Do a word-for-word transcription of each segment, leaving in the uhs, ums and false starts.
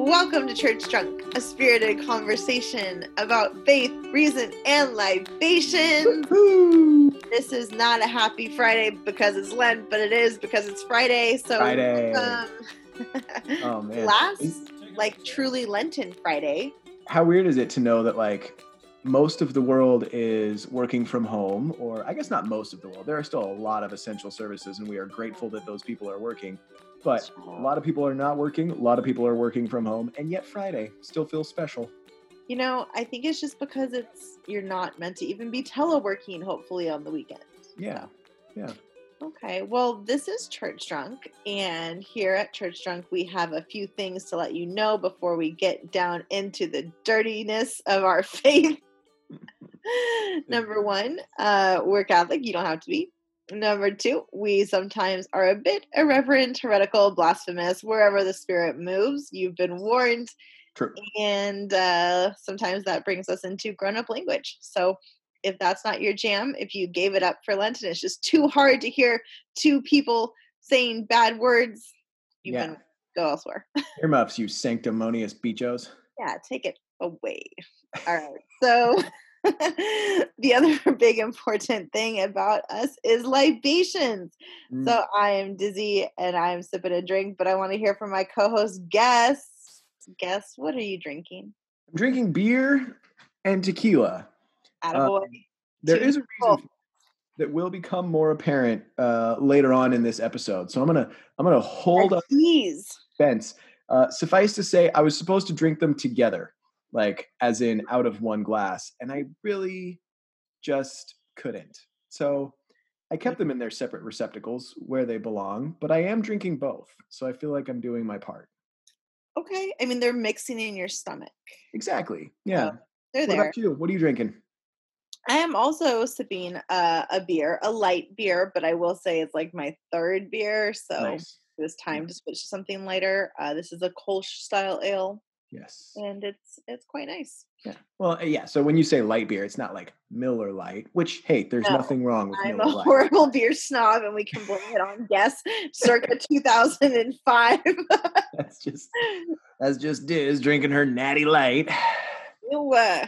Welcome to Church Drunk, a spirited conversation about faith, reason, and libation. Woo-hoo! This is not a happy Friday because it's Lent, but it is because it's Friday. So, Friday. um, Oh man. last, like, truly Lenten Friday. How weird is it to know that, like, most of the world is working from home, or I guess not most of the world. There are still a lot of essential services, and we are grateful that those people are working. But a lot of people are not working. A lot of people are working from home, and yet Friday still feels special. You know, I think it's just because it's you're not meant to even be teleworking, hopefully, on the weekend. Yeah, yeah. Okay, well, this is Church Drunk, and here at Church Drunk, we have a few things to let you know before we get down into the dirtiness of our faith. Number one, uh, we're Catholic. You don't have to be. Number two, we sometimes are a bit irreverent, heretical, blasphemous, wherever the Spirit moves. You've been warned. True. And uh, sometimes that brings us into grown-up language. So if that's not your jam, if you gave it up for Lent and it's just too hard to hear two people saying bad words, you Yeah. can go elsewhere. Earmuffs, you sanctimonious bichos. Yeah, take it away. All right. So the other big important thing about us is libations. Mm. So I am Dizzy and I'm sipping a drink, but I want to hear from my co-host Guess. Guess, what are you drinking? I'm drinking beer and tequila. Attaboy. Um, there Two is a people. reason that will become more apparent uh, later on in this episode. So I'm gonna I'm gonna hold A up tease. fence. Uh, suffice to say, I was supposed to drink them together, like as in out of one glass, and I really just couldn't. So I kept them in their separate receptacles where they belong, but I am drinking both. So I feel like I'm doing my part. Okay. I mean, they're mixing in your stomach. Exactly. Yeah. So they're What there. about you? What are you drinking? I am also sipping uh, a beer, a light beer, but I will say it's like my third beer. So Nice. it was time Yeah. to switch to something lighter. Uh, this is a Kolsch style ale, Yes. and it's it's quite nice. Yeah. Well, uh, yeah. So when you say light beer, it's not like Miller Lite, which, hey, there's No, nothing wrong with I'm Miller a Lite. horrible beer snob, and we can blame it on Guess, circa two thousand five. That's just that's just Diz drinking her natty light. Ew, uh,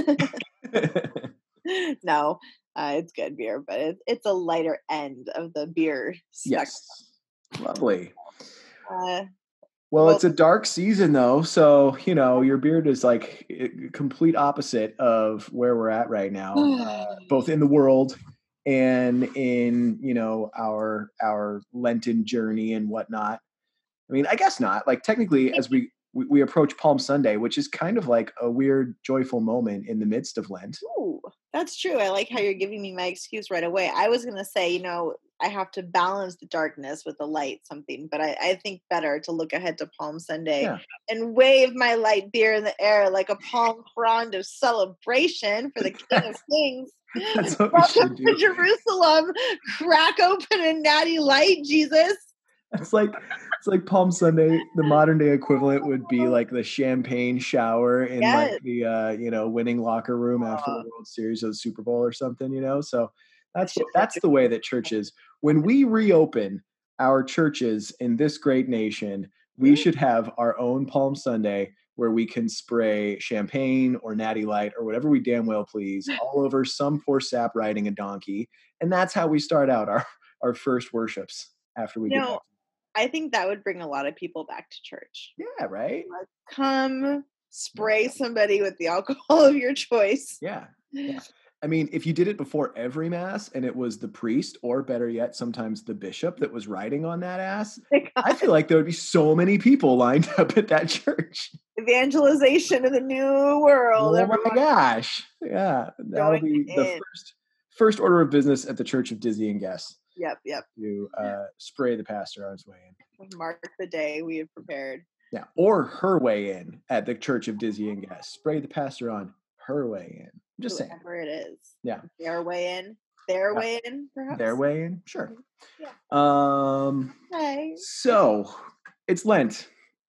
no, uh, it's good beer, but it, it's a lighter end of the beer spectrum. Yes. Lovely. Uh, Well, well, it's a dark season though, so you know your beard is like i- complete opposite of where we're at right now, uh, both in the world and in you know our our Lenten journey and whatnot. I mean, I guess not. Like technically, as we we, we approach Palm Sunday, which is kind of like a weird, joyful moment in the midst of Lent. ooh, that's true. I like how you're giving me my excuse right away. I was gonna say, you know, I have to balance the darkness with the light, something, but I, I think better to look ahead to Palm Sunday Yeah. and wave my light beer in the air like a palm frond of celebration for the King of Kings. That's what we Welcome should to do. Jerusalem. Crack open a natty light, Jesus. It's like it's like Palm Sunday. The modern day equivalent would be like the champagne shower in Yes. like the uh, you know winning locker room after Uh, the World Series or the Super Bowl or something. You know, so that's what, that's the way that churches. When we reopen our churches in this great nation, we should have our own Palm Sunday where we can spray champagne or natty light or whatever we damn well please all over some poor sap riding a donkey, and that's how we start out our our first worships after we You get know, back. I think that would bring a lot of people back to church. Yeah, right? Like, come spray somebody with the alcohol of your choice. Yeah. Yeah. I mean, if you did it before every mass and it was the priest, or better yet, sometimes the bishop that was riding on that ass, I feel like there would be so many people lined up at that church. Evangelization of the new world. Oh my Everyone gosh. Yeah. That'll join be the in. first first order of business at the Church of Dizzy and Guess Yep, yep. to uh, spray the pastor on his way in. Mark the day we have prepared. Yeah. Or her way in at the Church of Dizzy and Guess. Spray the pastor on her way in. I'm just saying. Whoever it is. Yeah. Their way in. Their Yeah. way in, perhaps. Their way in? Sure. Yeah. Um, Okay. so it's Lent.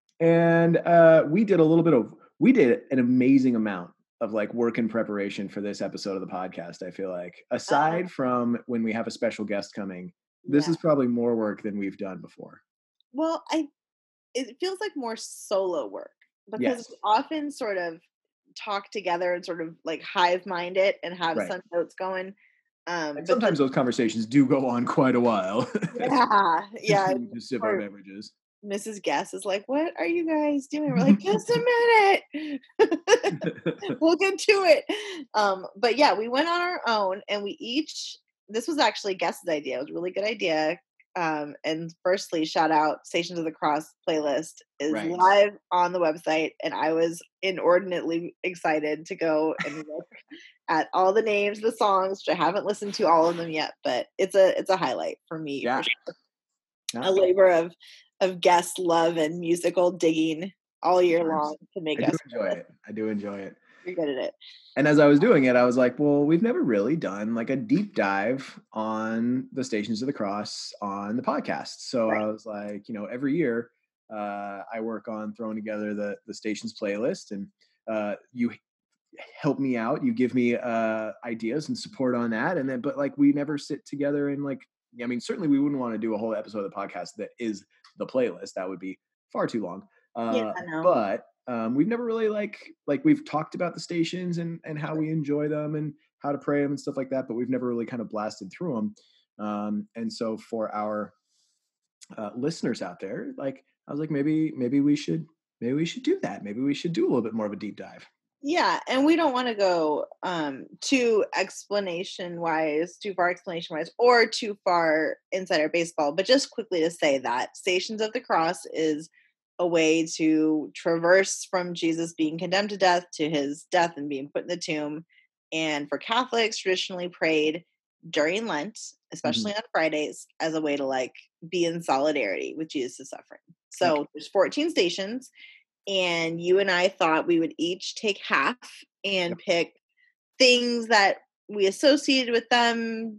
And uh, we did a little bit of, we did an amazing amount of like work in preparation for this episode of the podcast, I feel like. Aside Uh, from when we have a special guest coming, this yeah. is probably more work than we've done before. Well, I it feels like more solo work. because Yes. we often sort of talk together and sort of like hive mind it and have Right. some notes going. Um, And but this, sometimes those conversations do go on quite a while. yeah, yeah. We just sip our Or beverages. Missus Guest is like, "What are you guys doing?" We're like, "Just a minute, we'll get to it." Um, but yeah, we went on our own, and we each. This was actually Guest's idea. It was a really good idea. Um, and firstly, shout out Stations of the Cross playlist is Right. live on the website, and I was inordinately excited to go and look at all the names of the songs, which I haven't listened to all of them yet, but it's a it's a highlight for me Yeah. for sure. Yeah. A labor of of Guest love and musical digging all year Sometimes. long to make I do us enjoy it. I do enjoy it. you're good at it. And as I was doing it, I was like, well, we've never really done like a deep dive on the Stations of the Cross on the podcast. So Right. I was like, you know, every year uh, I work on throwing together the the stations playlist, and uh, you help me out. You give me uh, ideas and support on that. And then, but like, we never sit together and like, I mean, certainly we wouldn't want to do a whole episode of the podcast that is the playlist. That would be far too long. Yeah, Uh, I know. but um, we've never really like, like we've talked about the stations and, and how we enjoy them and how to pray them and stuff like that, but we've never really kind of blasted through them. Um, and so for our uh, listeners out there, like, I was like, maybe, maybe we should, maybe we should do that. Maybe we should do a little bit more of a deep dive. Yeah, and we don't want to go um too explanation wise, too far explanation wise, or too far inside our baseball, but just quickly to say that Stations of the Cross is a way to traverse from Jesus being condemned to death to his death and being put in the tomb. And for Catholics, traditionally prayed during Lent, especially Mhm. on Fridays, as a way to like be in solidarity with Jesus' suffering. Okay. So there's fourteen stations, and you and I thought we would each take half and Yep. pick things that we associated with them,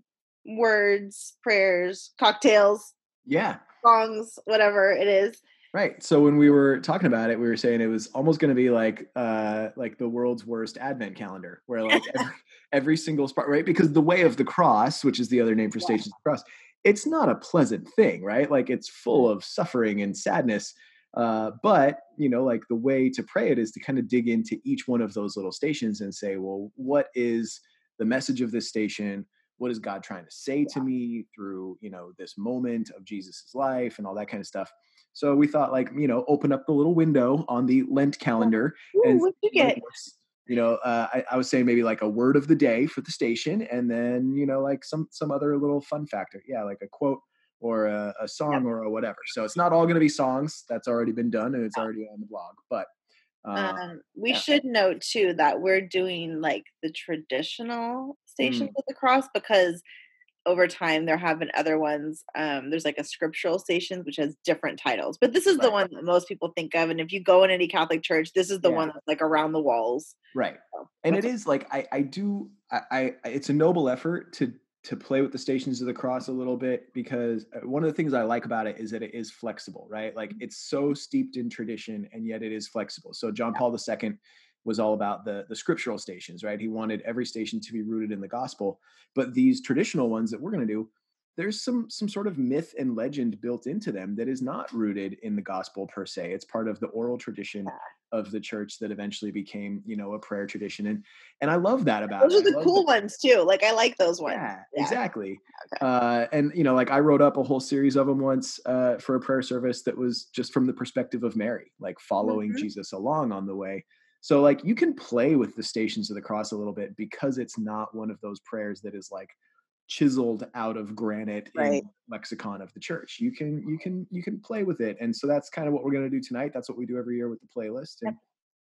words, prayers, cocktails, Yeah. songs, whatever it is. Right. So when we were talking about it, we were saying it was almost going to be like uh like the world's worst advent calendar, where like every, every single spot, right? Because the way of the cross, which is the other name for Yeah. Stations of the Cross, it's not a pleasant thing, right? Like it's full of suffering and sadness. Uh, but you know, like the way to pray it is to kind of dig into each one of those little stations and say, well, what is the message of this station? What is God trying to say to me through, you know, this moment of Jesus's life and all that kind of stuff. So we thought, like, you know, open up the little window on the Lent calendar Ooh, and what'd you like, get? what's, you know, uh, I, I was saying maybe like a word of the day for the station, and then you know, like some some other little fun factor, yeah, like a quote or a, a song Yep. or a whatever. So it's not all going to be songs. That's already been done and it's already on the blog. But uh, Um, we yeah, should note too that we're doing like the traditional Stations Mm, of the Cross because over time there have been other ones. Um, there's like a scriptural stations which has different titles, but this is the right, one that most people think of. And if you go in any Catholic church, this is the yeah. one that's like around the walls. Right. So And it that's is like I I do I, I it's a noble effort to to play with the Stations of the Cross a little bit, because uh, one of the things I like about it is that it is flexible, right? Like it's so steeped in tradition and yet it is flexible. So John Paul the Second was all about the the scriptural stations, right? He wanted every station to be rooted in the gospel. But these traditional ones that we're going to do, there's some some sort of myth and legend built into them that is not rooted in the gospel per se. It's part of the oral tradition of the church that eventually became, you know, a prayer tradition. And and I love that about those it. are I the love that. cool ones too. Like I like those ones. Yeah, Yeah. exactly. Okay. Uh, and you know, like I wrote up a whole series of them once uh, for a prayer service that was just from the perspective of Mary, like following Mhm. Jesus along on the way. So like you can play with the Stations of the Cross a little bit, because it's not one of those prayers that is like chiseled out of granite in Right. lexicon of the church. You can you can you can play with it. And so that's kind of what we're going to do tonight. That's what we do every year with the playlist. Yep. And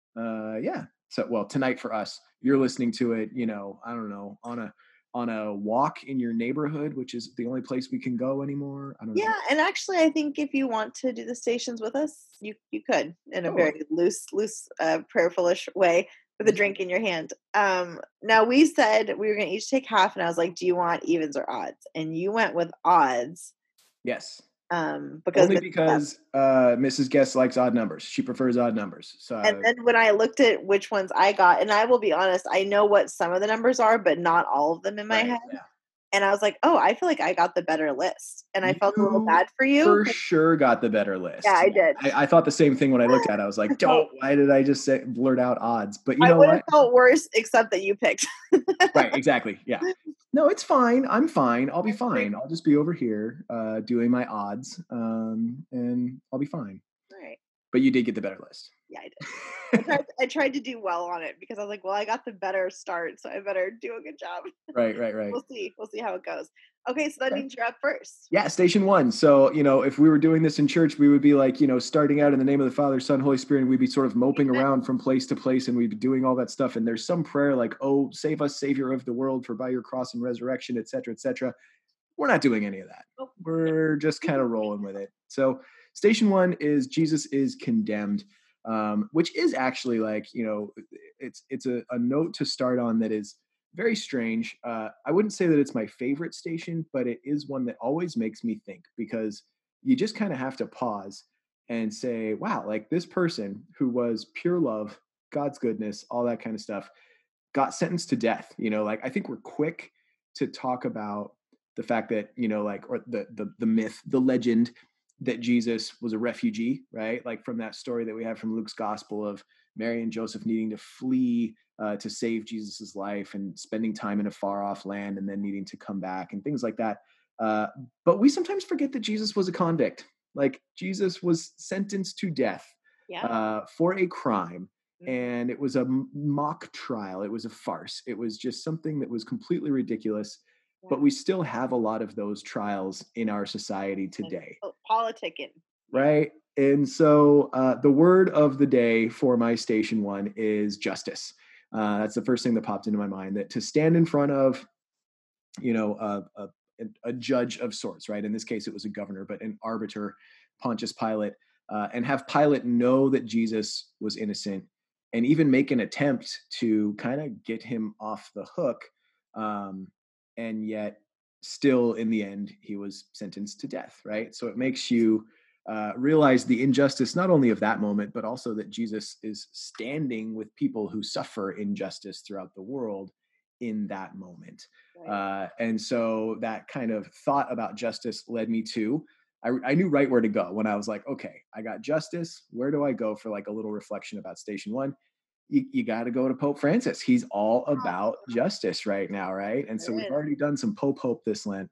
uh yeah, so well, tonight for us, you're listening to it, you know, I don't know, on a on a walk in your neighborhood, which is the only place we can go anymore. I don't know. Yeah, and actually, I think if you want to do the stations with us, you you could in a Totally. very loose, loose, uh, prayerfulish way with a drink in your hand. Um, now we said we were going to each take half, and I was like, "Do you want evens or odds?" And you went with odds, Yes. um, because Only Missus Guest. because uh Missus Guest likes odd numbers. She prefers odd numbers. And So then when I looked at which ones I got, and I will be honest, I know what some of the numbers are, but not all of them in my right, head. yeah. And I was like, oh, I feel like I got the better list. And I felt a little You bad for you. for sure got the better list. Yeah, I did. I, I thought the same thing when I looked at it. I was like, don't, why did I just say, blurt out odds? But you I know would what? have felt worse except that you picked. Right, exactly. Yeah. No, it's fine. I'm fine. I'll be fine. I'll just be over here uh, doing my odds um, and I'll be fine. Right. But you did get the better list. Yeah, I did. I tried, I tried to do well on it because I was like, well, I got the better start, so I better do a good job. Right, right, right. We'll see. We'll see how it goes. Okay, so that Okay. means you're up first. Yeah, station one. So, you know, if we were doing this in church, we would be like, you know, starting out in the name of the Father, Son, Holy Spirit, and we'd be sort of moping Amen. around from place to place, and we'd be doing all that stuff. And there's some prayer like, oh, save us, Savior of the world, for by your cross and resurrection, et cetera, et cetera. We're not doing any of that. Nope. We're just kind of rolling with it. So station one is Jesus is condemned, um, which is actually like, you know, it's it's a, a note to start on that is very strange. Uh, I wouldn't say that it's my favorite station, but it is one that always makes me think, because you just kind of have to pause and say, wow, like this person who was pure love, God's goodness, all that kind of stuff, got sentenced to death. You know, like I think we're quick to talk about the fact that, you know, like, or the the the myth, the legend that Jesus was a refugee, right? Like from that story that we have from Luke's gospel of Mary and Joseph needing to flee uh, to save Jesus's life and spending time in a far off land and then needing to come back and things like that. Uh, but we sometimes forget that Jesus was a convict. Like Jesus was sentenced to death Yeah. uh, for a crime. Mhm. And it was a m- mock trial. It was a farce. It was just something that was completely ridiculous. Yeah. But we still have a lot of those trials in our society today. Oh, politicking. Right. And so uh, the word of the day for my station one is justice. Uh, that's the first thing that popped into my mind, that to stand in front of, you know, a, a, a judge of sorts, right? In this case, it was a governor, but an arbiter, Pontius Pilate, uh, and have Pilate know that Jesus was innocent and even make an attempt to kind of get him off the hook. Um, and yet still in the end, he was sentenced to death, right? So it makes you uh, realize the injustice, not only of that moment, but also that Jesus is standing with people who suffer injustice throughout the world in that moment. Right. Uh, and so that kind of thought about justice led me to, I, I knew right where to go when I was like, okay, I got justice. Where do I go for like a little reflection about station one? You, you got to go to Pope Francis. He's all about justice right now, right? And so we've already done some Pope Hope this Lent.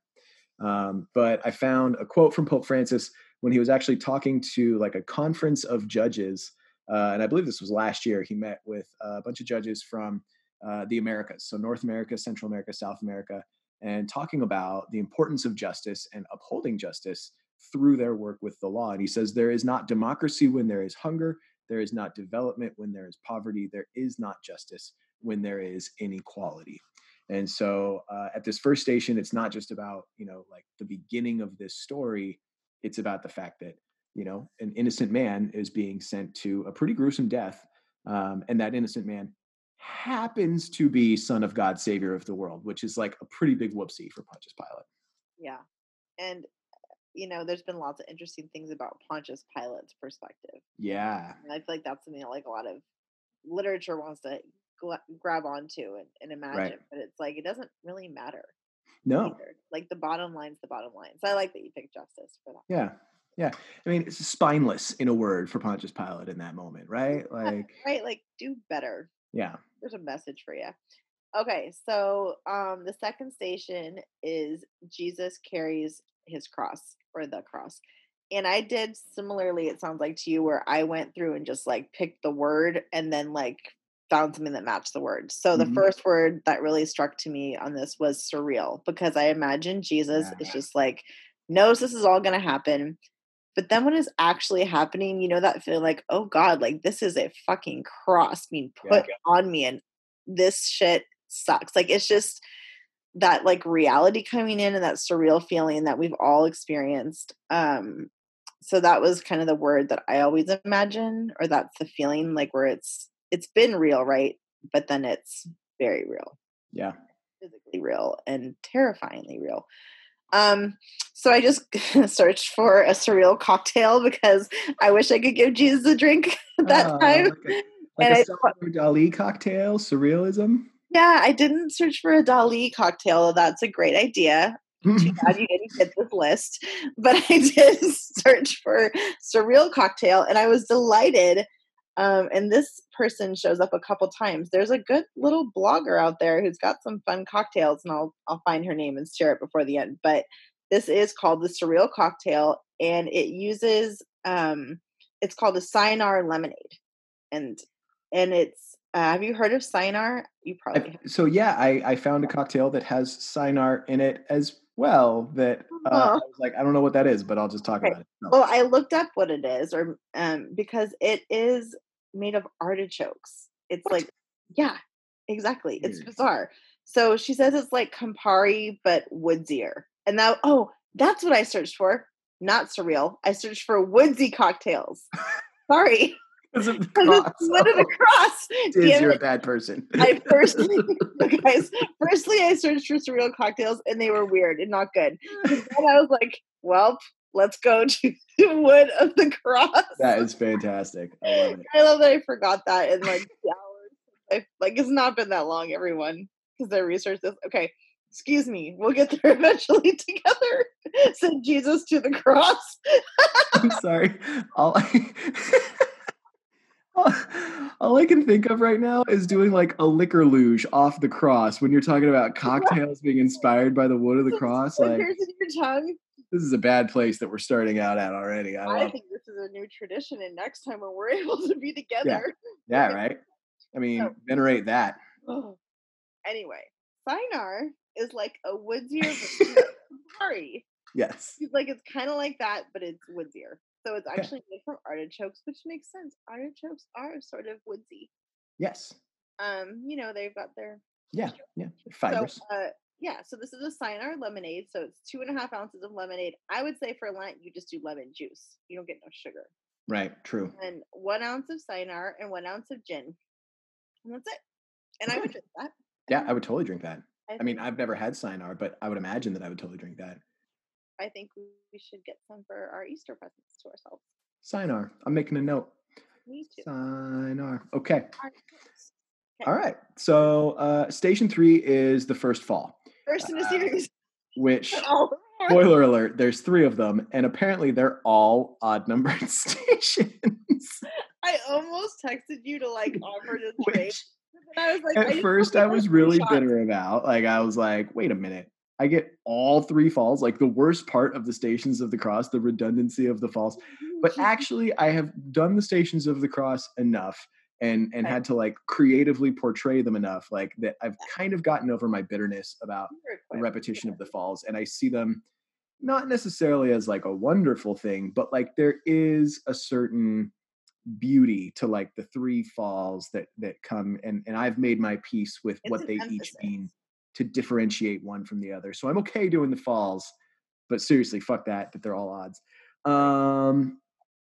Um, but I found a quote from Pope Francis when he was actually talking to like a conference of judges. Uh, and I believe this was last year. He met with a bunch of judges from uh, the Americas. So North America, Central America, South America, and talking about the importance of justice and upholding justice through their work with the law. And he says, there is not democracy when there is hunger. There is not development when there is poverty. There is not justice when there is inequality. And so uh, at this first station, it's not just about, you know, like the beginning of this story. It's about the fact that, you know, an innocent man is being sent to a pretty gruesome death. Um, and that innocent man happens to be Son of God, Savior of the world, which is like a pretty big whoopsie for Pontius Pilate. Yeah. And, you know, there's been lots of interesting things about Pontius Pilate's perspective. Yeah. And I feel like that's something that like a lot of literature wants to gla- grab onto and, and imagine, Right. but it's like, it doesn't really matter. No. Either. Like the bottom line's the bottom line. So I like that you picked justice for that. Yeah. Yeah. I mean, it's spineless in a word for Pontius Pilate in that moment, right? Like, right. Like do better. yeah. There's a message for you. Okay. So um, the second station is Jesus carries his cross or the cross. And I did similarly, it sounds like to you, where I went through and just like picked the word and then like found something that matched the word. So the Mhm. first word that really struck to me on this was surreal, because I imagine Jesus Yeah. is just like, knows this is all going to happen. But then when it's actually happening, you know, that feeling like, oh God, like this is a fucking cross being put Yeah. on me and this shit sucks. Like it's just that like reality coming in and that surreal feeling that we've all experienced. Um, so that was kind of the word that I always imagine, or that's the feeling like where it's it's been real, right? But then it's very real, Yeah. physically real and terrifyingly real. Um, so I just searched for a surreal cocktail because I wish I could give Jesus a drink at that Ah, time. like a, like And a I, Salvador Dali cocktail, surrealism. Yeah, I didn't search for a Dali cocktail. That's a great idea. Too bad you didn't get this list. But I did search for surreal cocktail and I was delighted. Um, and this person shows up a couple times. There's a good little blogger out there who's got some fun cocktails, and I'll I'll find her name and share it before the end. But this is called the surreal cocktail, and it uses um, it's called a Cynar lemonade, and and it's uh, have you heard of Cynar? You I, probably so yeah, I, I found a cocktail that has Cynar in it as well. That uh, I have. was like, I don't know what that is, but I'll just talk Okay. about it. No. Well, I looked up what it is, or um, because it is made of artichokes. It's What? like, yeah, exactly. It's Weird. bizarre. So she says it's like Campari but woodsier. And now, oh, that's what I searched for. Not surreal. I searched for woodsy cocktails. Sorry, Because of the because it's cross. wood of the Oh, cross. Diz, Damn you're a it! bad person. I firstly, guys, firstly I searched for surreal cocktails and they were weird and not good. So then I was like, well, let's go to the wood of the cross. That is fantastic. I love it. I love that I forgot that in like the hours. I, like it's not been that long, everyone, because I researched this. Okay, excuse me. We'll get there eventually together. Send Jesus to the cross. I'm sorry. All I, all I can think of right now is doing like a liquor luge off the cross when you're talking about cocktails being inspired by the wood of the cross. Like, Fingers in your tongue. this is a bad place that we're starting out at already. I I love think this is a new tradition, and next time when we're able to be Yeah. together, Yeah, right? I mean, venerate that. oh. Anyway, Cynar is like a woodsier version of Campari. Yes. It's like it's kind of like that, but it's woodsier. So it's Okay. actually made from artichokes, which makes sense. Artichokes are sort of woodsy. Yes. Um, you know, they've got their Yeah. Yeah. so Fibers. uh yeah, so this is a Cynar lemonade, so it's two and a half ounces of lemonade. I would say for Lent you just do lemon juice. You don't get no sugar. Right. True. And one ounce of Cynar and one ounce of gin. And that's it. And I Okay. would drink that. I Yeah, think I would totally drink that. I I mean, think I've never had Cynar, but I would imagine that I would totally drink that. I think we we should get some for our Easter presents to ourselves. Cynar. I'm making a note. Me too. Cynar. Okay. Artichokes. All Okay. right. So uh, station three is the first fall, First in a uh, series. which, Oh, spoiler alert, there's three of them, and apparently they're all odd numbered stations. I almost texted you to like offer to trade. Which And I was like, I at need to first look I at was the really screenshots. bitter about. Like, I was like, wait a minute. I get all three falls, like the worst part of the Stations of the Cross, the redundancy of the falls. But actually, I have done the Stations of the Cross enough and and Okay. had to like creatively portray them enough, like that I've kind of gotten over my bitterness about You're the equipped. repetition of the falls, and I see them not necessarily as like a wonderful thing, but like there is a certain beauty to like the three falls that that come, and and I've made my peace with It's what an they each emphasis. mean to differentiate one from the other. So I'm okay doing the falls, but seriously, fuck that, that they're all odds. Um,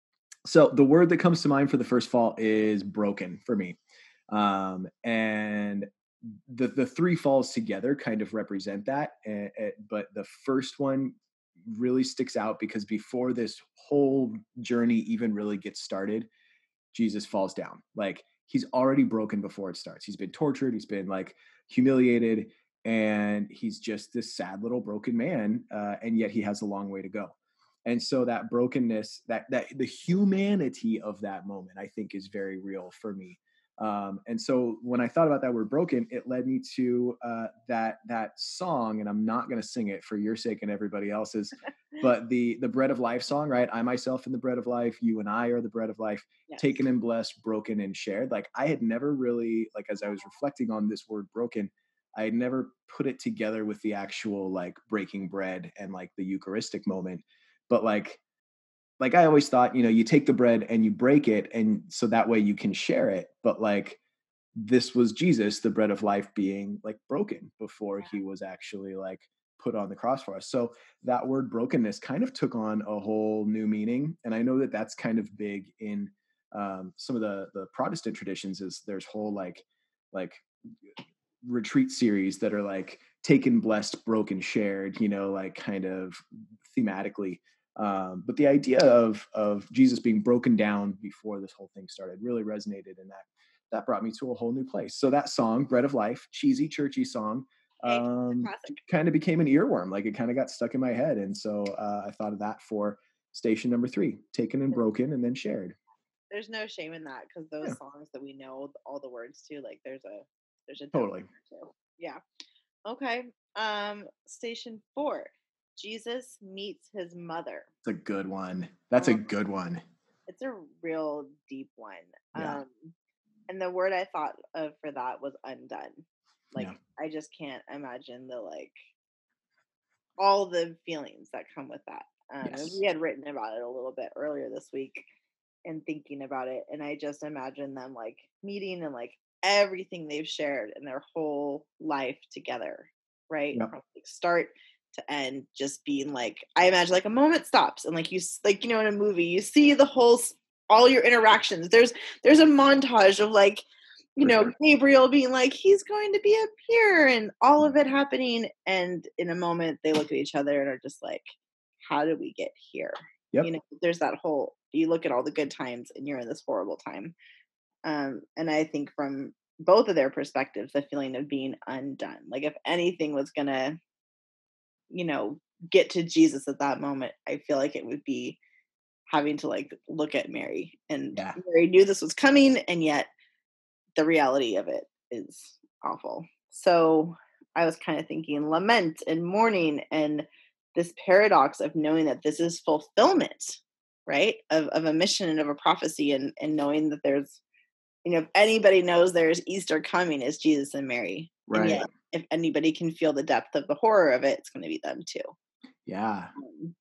so the word that comes to mind for the first fall is broken for me. Um, and the the three falls together kind of represent that. eh, eh, but the first one really sticks out because before this whole journey even really gets started, Jesus falls down. Like he's already broken before it starts. He's been tortured, he's been like humiliated, and he's just this sad little broken man. Uh, and yet he has a long way to go. And so that brokenness, that that the humanity of that moment, I think, is very real for me. Um, and so when I thought about that word broken, it led me to uh, that that song, and I'm not going to sing it for your sake and everybody else's, but the the bread of life song, right? I myself am the bread of life. You and I are the bread of life, Yes. taken and blessed, broken and shared. Like I had never really, like as I was reflecting on this word broken, I had never put it together with the actual like breaking bread and like the Eucharistic moment. But like like I always thought, you know, you take the bread and you break it, and so that way you can share it. But like this was Jesus, the bread of life, being like broken before he was actually like put on the cross for us. So that word brokenness kind of took on a whole new meaning. And I know that that's kind of big in um, some of the the Protestant traditions. Is there's whole like like retreat series that are like taken, blessed, broken, shared, you know, like kind of thematically. Um, but the idea of of Jesus being broken down before this whole thing started really resonated in that. that brought me to a whole new place. So that song, Bread of Life, cheesy, churchy song, Hey, um, classic. kind of became an earworm. Like it kind of got stuck in my head. And so uh, I thought of that for station number three, Taken and Broken and then Shared. There's no shame in that, because those Yeah. songs that we know all the words to, like there's a there's a Totally. too. Yeah. Okay. Um, station four, Jesus meets his mother. It's a good one. That's a good one. It's a real deep one. Yeah. Um, and the word I thought of for that was undone. Like Yeah. I just can't imagine the like all the feelings that come with that. Um, and Yes. we had written about it a little bit earlier this week and thinking about it, and I just imagine them like meeting and like everything they've shared in their whole life together, right? Yep. From like start to end, just being like, I imagine like a moment stops and like you s- like you know in a movie you see the whole s- all your interactions. There's there's a montage of like you For know sure. Gabriel being like he's going to be up here and all of it happening, and in a moment they look at each other and are just like, how did we get here? Yep. You know, there's that whole, you look at all the good times and you're in this horrible time. Um, and I think from both of their perspectives, the feeling of being undone. Like if anything was gonna, you know, get to Jesus at that moment, I feel like it would be having to like look at Mary. And Yeah. Mary knew this was coming, and yet the reality of it is awful. So I was kind of thinking lament and mourning and this paradox of knowing that this is fulfillment, right? Of of a mission and of a prophecy, and and knowing that there's, you know, if anybody knows there's Easter coming, it's Jesus and Mary. And Right. yet if anybody can feel the depth of the horror of it, it's going to be them too. Yeah. Um,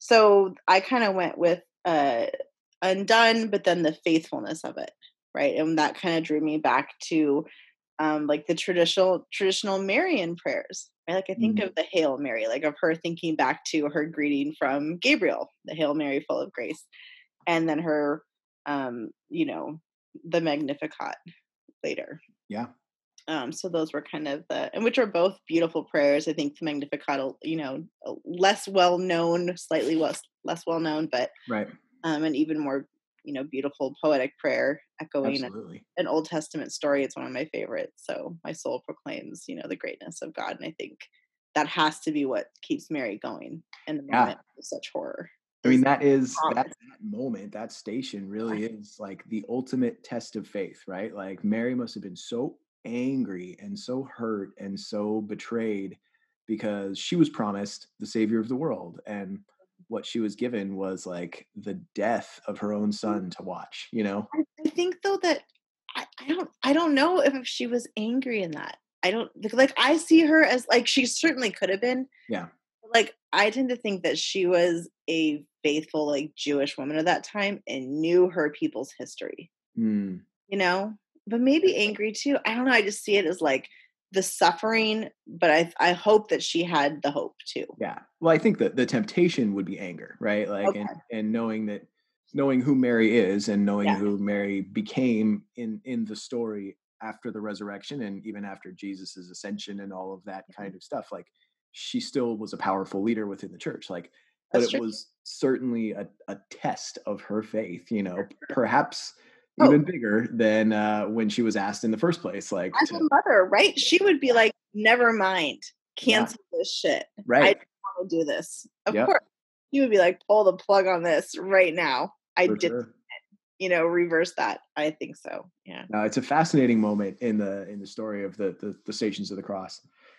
so I kind of went with uh undone, but then the faithfulness of it, right? And that kind of drew me back to um like the traditional traditional Marian prayers. Right? Like I think Mm. of the Hail Mary, like of her thinking back to her greeting from Gabriel, the Hail Mary full of grace, and then her um, you know, the Magnificat later. Yeah. Um, so those were kind of the, and which are both beautiful prayers. I think the Magnificat, you know, less well known, slightly less less well known, but Right. um, an even more, you know, beautiful poetic prayer echoing Absolutely. an Old Testament story. It's one of my favorites. So my soul proclaims, you know, the greatness of God, and I think that has to be what keeps Mary going in the Yeah. moment of such horror. I mean, Is that is that, promise. that moment, that station really is like the ultimate test of faith, right? Like Mary must have been so angry and so hurt and so betrayed because she was promised the savior of the world. And what she was given was like the death of her own son to watch, you know? I, I think though that I, I don't I don't know if she was angry in that. I don't like, like I see her as like she certainly could have been. Yeah. Like I tend to think that she was a faithful like Jewish woman of that time and knew her people's history. Mm. You know? But maybe angry too. I don't know. I just see it as like the suffering, but I I hope that she had the hope too. Yeah. Well, I think that the temptation would be anger, right? Like, and Okay. and knowing that, knowing who Mary is, and knowing Yeah. who Mary became in in the story after the resurrection, and even after Jesus's ascension, and all of that Mhm. kind of stuff. Like, she still was a powerful leader within the church. Like, but That's it true. was certainly a, a test of her faith. You know, perhaps Oh, even bigger than uh, when she was asked in the first place. Like, as to a mother, right? She would be yeah, like, "Never mind, yeah, cancel this shit. I right, don't want to do this." Of yep, course, she would be like, "Pull the plug on this right now." I for did, sure. you know, reverse that. I think so. Yeah. No, it's a fascinating moment in the in the story of the the, the Stations of the Cross,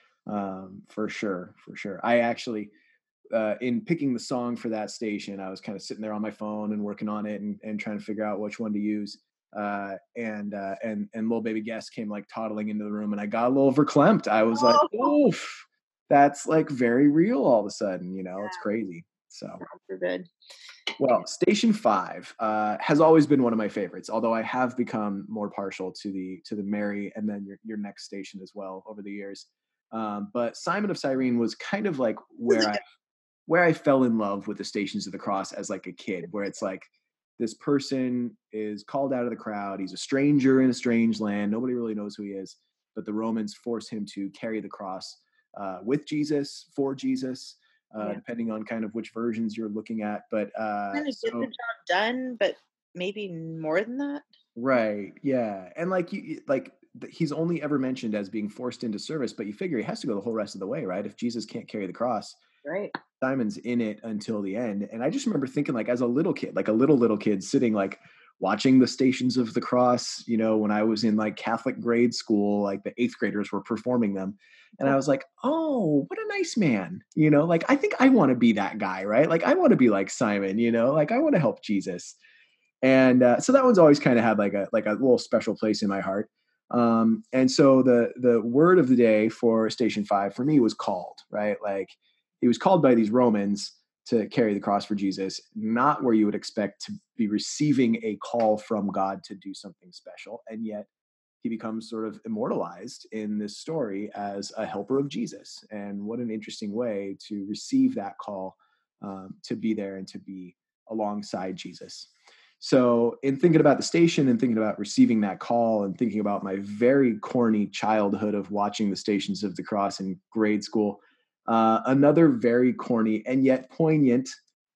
um, for sure, for sure. I actually, uh, in picking the song for that station, I was kind of sitting there on my phone and working on it and, and trying to figure out which one to use. Uh, and uh, and and little baby Guest came like toddling into the room, and I got a little verklempt. I was like, Oh, "Oof, that's like very real." All of a sudden, you know, it's crazy. So. God forbid. Well, Station Five uh, has always been one of my favorites, although I have become more partial to the to the Mary and then your your next station as well over the years. Um, but Simon of Cyrene was kind of like This is where a I good. where I fell in love with the Stations of the Cross as like a kid, where it's like this person is called out of the crowd. He's a stranger in a strange land. Nobody really knows who he is, but the Romans force him to carry the cross uh, with Jesus, for Jesus, uh, Yeah, depending on kind of which versions you're looking at. But uh, kind of get the so job done, but maybe more than that. Right. Yeah. And like you like th- he's only ever mentioned as being forced into service, but you figure he has to go the whole rest of the way, right? If Jesus can't carry the cross, Right. Simon's in it until the end. And I just remember thinking, like, as a little kid, like a little little kid sitting like watching the Stations of the Cross, you know, when I was in like Catholic grade school, like the eighth graders were performing them. And I was like, oh, what a nice man. You know, like I think I want to be that guy, right? Like I want to be like Simon, you know, like I want to help Jesus. And uh, so that one's always kind of had like a like a little special place in my heart. Um, and so the the word of the day for Station Five for me was called, right? Like he was called by these Romans to carry the cross for Jesus, not where you would expect to be receiving a call from God to do something special, and yet he becomes sort of immortalized in this story as a helper of Jesus. And what an interesting way to receive that call, um, to be there and to be alongside Jesus. So, in thinking about the station and thinking about receiving that call and thinking about my very corny childhood of watching the Stations of the Cross in grade school, uh, another very corny and yet poignant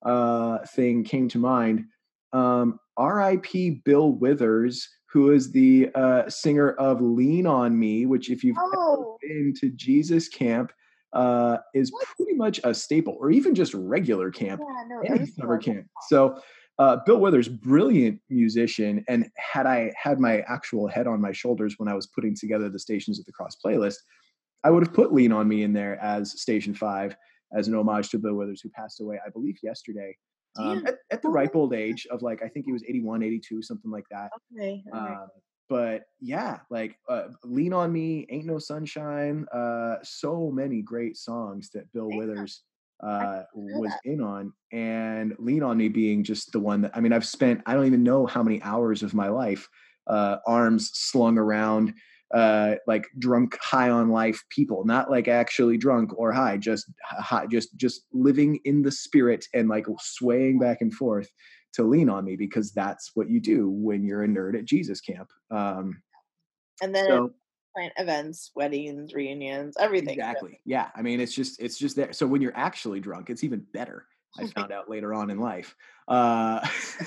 uh, thing came to mind. Um, R I P Bill Withers, who is the uh, singer of Lean on Me, which, if you've ever Oh, been to Jesus Camp, uh, is what? pretty much a staple, or even just regular camp, Yeah, no, any everyone summer loves camp. So, uh, Bill Withers, brilliant musician. And had I had my actual head on my shoulders when I was putting together the Stations of the Cross playlist, I would have put Lean on Me in there as Station Five, as an homage to Bill Withers, who passed away, I believe, yesterday, that. um, Damn. at, at the ripe old age of like, I think he was eighty-one, eighty-two, something like that. Okay. All right. Um, but yeah, like uh, Lean on Me, Ain't No Sunshine, uh, so many great songs that Bill Damn, Withers I uh, didn't know was that. in on. And Lean on Me being just the one that, I mean, I've spent, I don't even know how many hours of my life, uh, arms slung around, uh, like drunk, high on life people, not like actually drunk or high, just high, just, just living in the spirit and like swaying back and forth to Lean on Me, because that's what you do when you're a nerd at Jesus Camp. Um, And then it so plant events, weddings, reunions, everything. exactly, yeah. I mean, it's just it's just there. So when you're actually drunk, it's even better. I Oh my found out later on in life. Uh,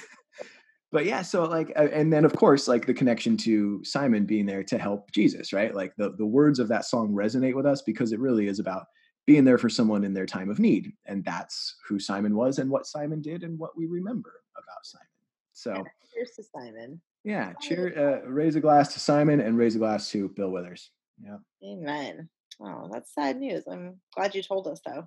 but yeah, so like, uh, and then of course, like the connection to Simon being there to help Jesus, right? Like the the words of that song resonate with us because it really is about being there for someone in their time of need, and that's who Simon was and what Simon did and what we remember about Simon. God. So Cheers to Simon. yeah, cheer, uh, raise a glass to Simon and raise a glass to Bill Withers. Yeah. Amen. Oh, that's sad news. I'm glad you told us though.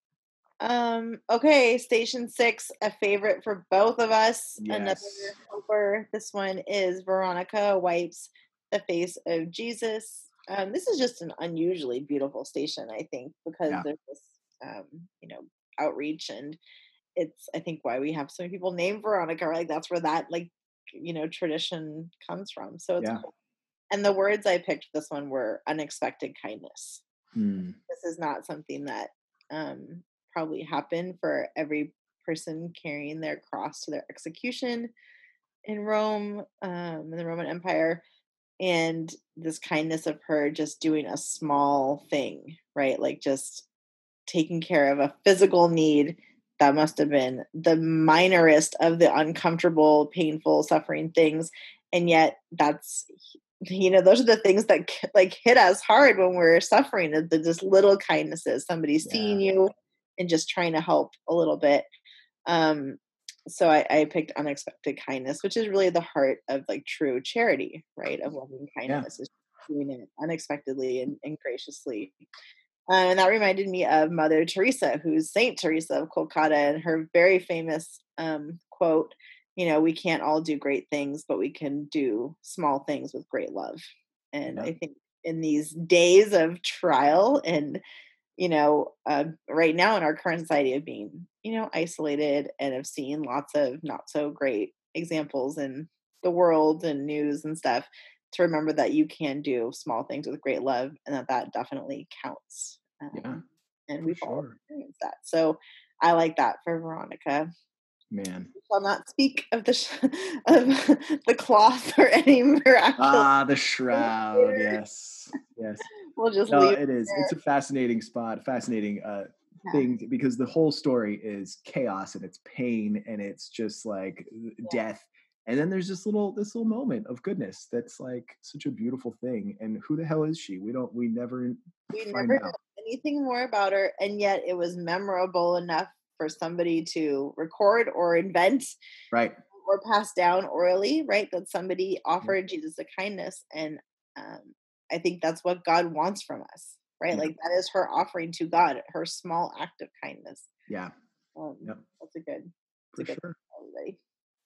Um, okay, station six, a favorite for both of us. Another Yes. helper. This one is Veronica wipes the face of Jesus. Um, this is just an unusually beautiful station, I think, because Yeah. there's this um, you know, outreach, and it's I think why we have so many people named Veronica, right? That's where that like you know tradition comes from. So it's Yeah. cool. And the words I picked for this one were unexpected kindness. Hmm. This is not something that um, probably happened for every person carrying their cross to their execution in Rome, um, in the Roman Empire. And this kindness of her just doing a small thing, right? Like just taking care of a physical need that must have been the minorest of the uncomfortable, painful, suffering things. And yet that's you know those are the things that like hit us hard when we're suffering, the just little kindnesses, somebody Yeah. seeing you and just trying to help a little bit. um so I, I picked unexpected kindness, which is really the heart of like true charity, right? Of loving Yeah. kindness is doing it unexpectedly and, and graciously. Uh, and that reminded me of Mother Teresa, who's Saint Teresa of Kolkata, and her very famous um, quote, you know, we can't all do great things, but we can do small things with great love. And Yeah. I think in these days of trial and, you know, uh, right now in our current society of being, you know, isolated and of seeing lots of not so great examples in the world and news and stuff, to remember that you can do small things with great love and that that definitely counts. Yeah. Um, and For we've all sure. experienced that. So I like that for Veronica. Man. We shall not speak of the sh- of the cloth or any miraculous. Ah, the shroud. Yes. Yes. We'll just No, leave it it is. there. It's a fascinating spot, fascinating uh Yeah. thing, because the whole story is chaos and it's pain and it's just like Yeah. death. And then there's this little this little moment of goodness that's like such a beautiful thing. And who the hell is she? We don't we never We find never know out. anything more about her, and yet it was memorable enough for somebody to record or invent Right. or pass down orally, right? That somebody Yep. offered Jesus a kindness, and um, I think that's what God wants from us, right? Yeah. Like that is her offering to God, her small act of kindness. Yeah. Um, Yep. that's a good, that's a For good sure. one, everybody.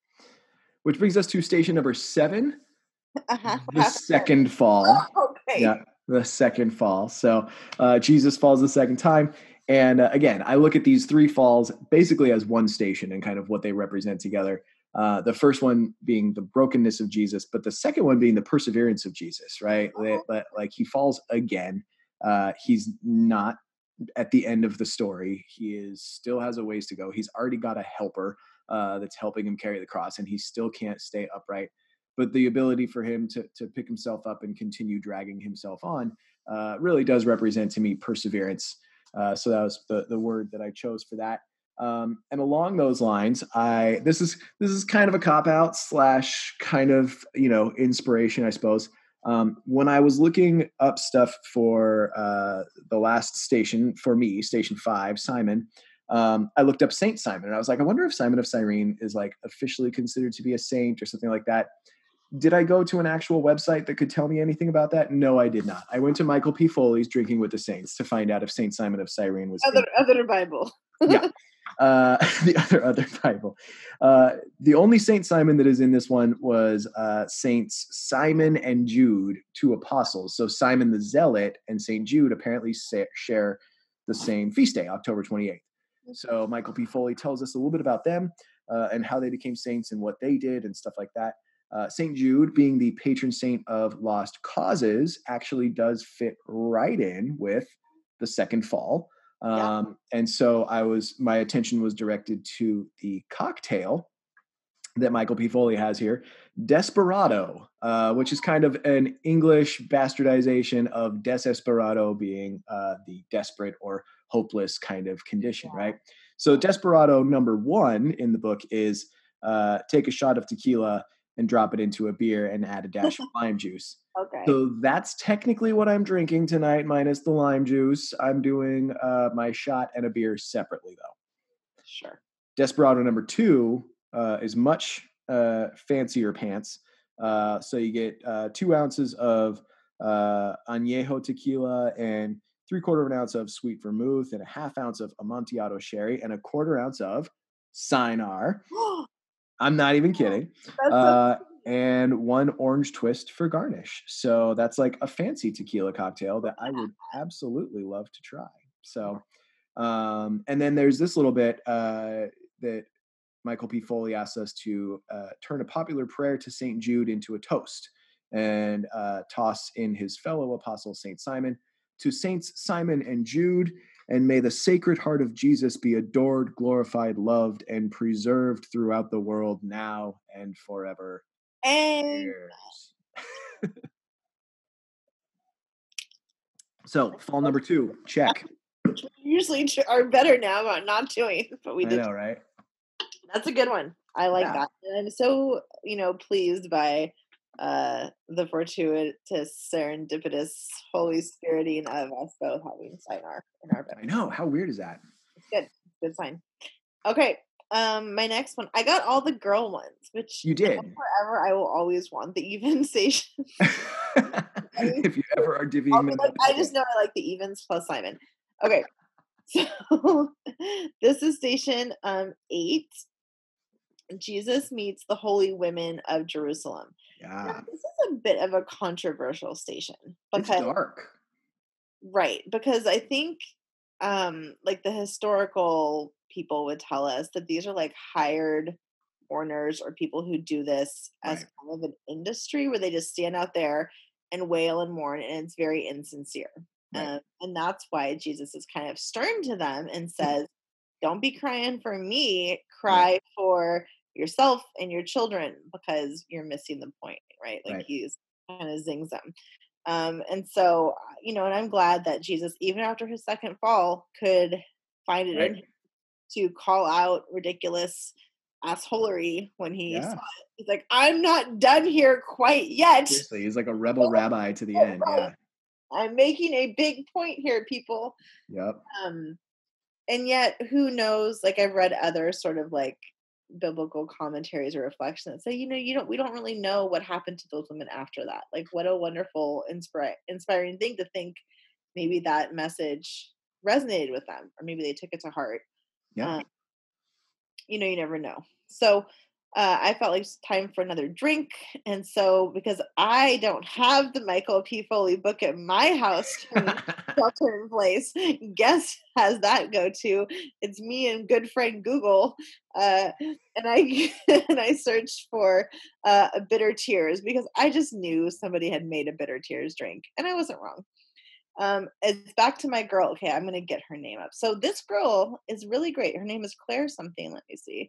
Which brings us to station number seven, Uh-huh. What the happened there? second fall. Okay. Yeah, the second fall. So uh, Jesus falls the second time. And uh, again, I look at these three falls basically as one station and kind of what they represent together. Uh, the first one being the brokenness of Jesus, but the second one being the perseverance of Jesus, right? That, that, like he falls again. Uh, he's not at the end of the story. He is still has a ways to go. He's already got a helper uh, that's helping him carry the cross, and he still can't stay upright. But the ability for him to to pick himself up and continue dragging himself on uh, really does represent to me perseverance. Uh, so that was the the word that I chose for that. Um, and along those lines, I this is this is kind of a cop out slash kind of you know inspiration, I suppose. Um, when I was looking up stuff for uh, the last station for me, Station Five, Simon, um, I looked up Saint Simon, and I was like, I wonder if Simon of Cyrene is like officially considered to be a saint or something like that. Did I go to an actual website that could tell me anything about that? No, I did not. I went to Michael P. Foley's Drinking with the Saints to find out if Saint Simon of Cyrene was Other in. other Bible. Yeah. Uh, the other other Bible. Uh, the only Saint Simon that is in this one was uh, Saints Simon and Jude, two apostles. So Simon the Zealot and Saint Jude apparently sa- share the same feast day, October twenty-eighth. So Michael P. Foley tells us a little bit about them uh, and how they became saints and what they did and stuff like that. Uh, Saint Jude, being the patron saint of lost causes, actually does fit right in with the second fall. Yeah. Um, and so I was, my attention was directed to the cocktail that Michael P. Foley has here, Desperado, uh, which is kind of an English bastardization of desesperado being uh, the desperate or hopeless kind of condition, right? So Desperado number one in the book is uh, take a shot of tequila and drop it into a beer and add a dash of lime juice. Okay. So that's technically what I'm drinking tonight, minus the lime juice. I'm doing uh, my shot and a beer separately, though. Sure. Desperado number two uh, is much uh, fancier pants. Uh, so you get uh, two ounces of uh, añejo tequila and three quarter of an ounce of sweet vermouth and a half ounce of Amontillado sherry and a quarter ounce of Cynar. I'm not even kidding. That's Uh, so and one orange twist for garnish. So that's like a fancy tequila cocktail that I would absolutely love to try. So, um, and then there's this little bit uh, that Michael P. Foley asks us to uh, turn a popular prayer to Saint Jude into a toast and uh, toss in his fellow apostle, Saint Simon, to Saints Simon and Jude, and may the Sacred Heart of Jesus be adored, glorified, loved, and preserved throughout the world now and forever. and Cheers. So, fall number two, check. we usually tr- are better now about not doing, but we I did. know, right? That's a good one. I like Yeah. that. And I'm so, you know, pleased by uh the fortuitous, serendipitous, Holy Spiriting of us both having Cynar in our bed. I know. How weird is that? It's good. Good sign. Okay. Um, my next one. I got all the girl ones, which You did. forever I will always want the even station. If you ever are I'll divvying be them like, up. I just know I like the evens plus Simon. Okay. So this is station um eight. Jesus meets the holy women of Jerusalem. Now, Yeah. this is a bit of a controversial station It's because dark. right, because I think um like the historical people would tell us that these are like hired mourners or people who do this as Right. kind of an industry where they just stand out there and wail and mourn, and it's very insincere. Right. Um, and that's why Jesus is kind of stern to them and says, don't be crying for me, cry for yourself and your children because you're missing the point, right? Like Right. he's kind of zings them. Um, and so, uh, you know, and I'm glad that Jesus, even after his second fall, could find it in Right. him to call out ridiculous assholery when he saw Yeah. it. He's like, I'm not done here quite yet. Seriously, he's like a rebel rabbi to the end. Right. Yeah. I'm making a big point here, people. Yep. Um, and yet, who knows? Like, I've read other sort of like biblical commentaries or reflections that say, you know, you don't, we don't really know what happened to those women after that. Like, what a wonderful, inspire, inspiring thing to think maybe that message resonated with them, or maybe they took it to heart. Yeah. Um, you know, you never know. So uh, I felt like it's time for another drink. And so, because I don't have the Michael P. Foley book at my house to shelter in place, guess has that go to? It's me and good friend Google. Uh, and I and I searched for uh, a bitter tears because I just knew somebody had made a bitter tears drink, and I wasn't wrong. Um, it's back to my girl. Okay, I'm gonna get her name up. So this girl is really great. Her name is Claire something. Let me see.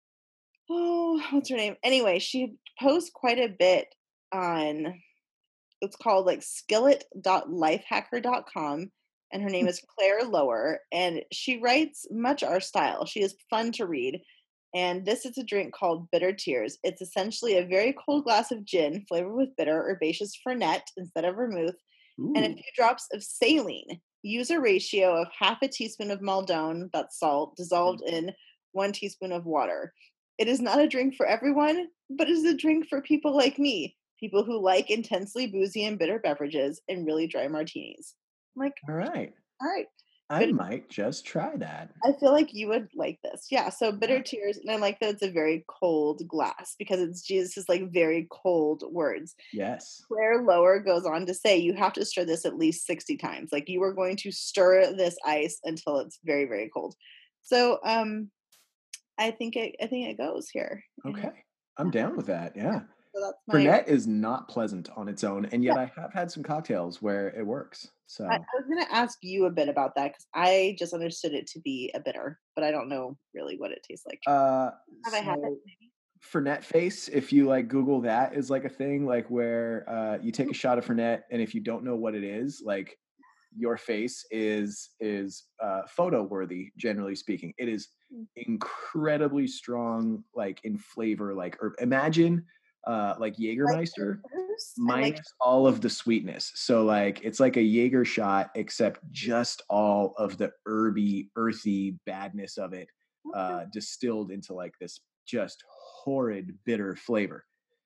Oh, what's her name? Anyway, she posts quite a bit on, it's called like skillet dot lifehacker dot com, and her name is Claire Lower, and she writes much our style. She is fun to read. And this is a drink called Bitter Tears. It's essentially a very cold glass of gin flavored with bitter herbaceous fernet instead of vermouth and a Ooh. few drops of saline. Use a ratio of half a teaspoon of Maldon, that's salt, dissolved in one teaspoon of water. It is not a drink for everyone, but it is a drink for people like me, people who like intensely boozy and bitter beverages and really dry martinis. I'm like, All right. all right. I Bitter, might just try that. I feel like you would like this. Yeah. So Yeah. bitter tears, and I like that it's a very cold glass because it's Jesus' like very cold words. Yes. Claire Lower goes on to say you have to stir this at least sixty times. Like you are going to stir this ice until it's very, very cold. So um I think it I think it goes here. And Okay. I'm yeah, down with that. Yeah. so that's my Fernet is not pleasant on its own, and yeah. yet I have had some cocktails where it works. I, I So, was gonna ask you a bit about that because I just understood it to be a bitter, but I don't know really what it tastes like. uh, Have I had it? so Fernet face, if you like Google that, is like a thing like where uh, you take a shot of Fernet, and if you don't know what it is, like your face is is uh, photo worthy. Generally speaking, it is Maybe? incredibly strong, like in flavor. Like, or imagine uh, like Like Jägermeister bitters and like minus all of the sweetness. So like it's like a Jaeger shot, except just all of the herby, earthy badness of it okay. uh, distilled into like this just horrid bitter flavor.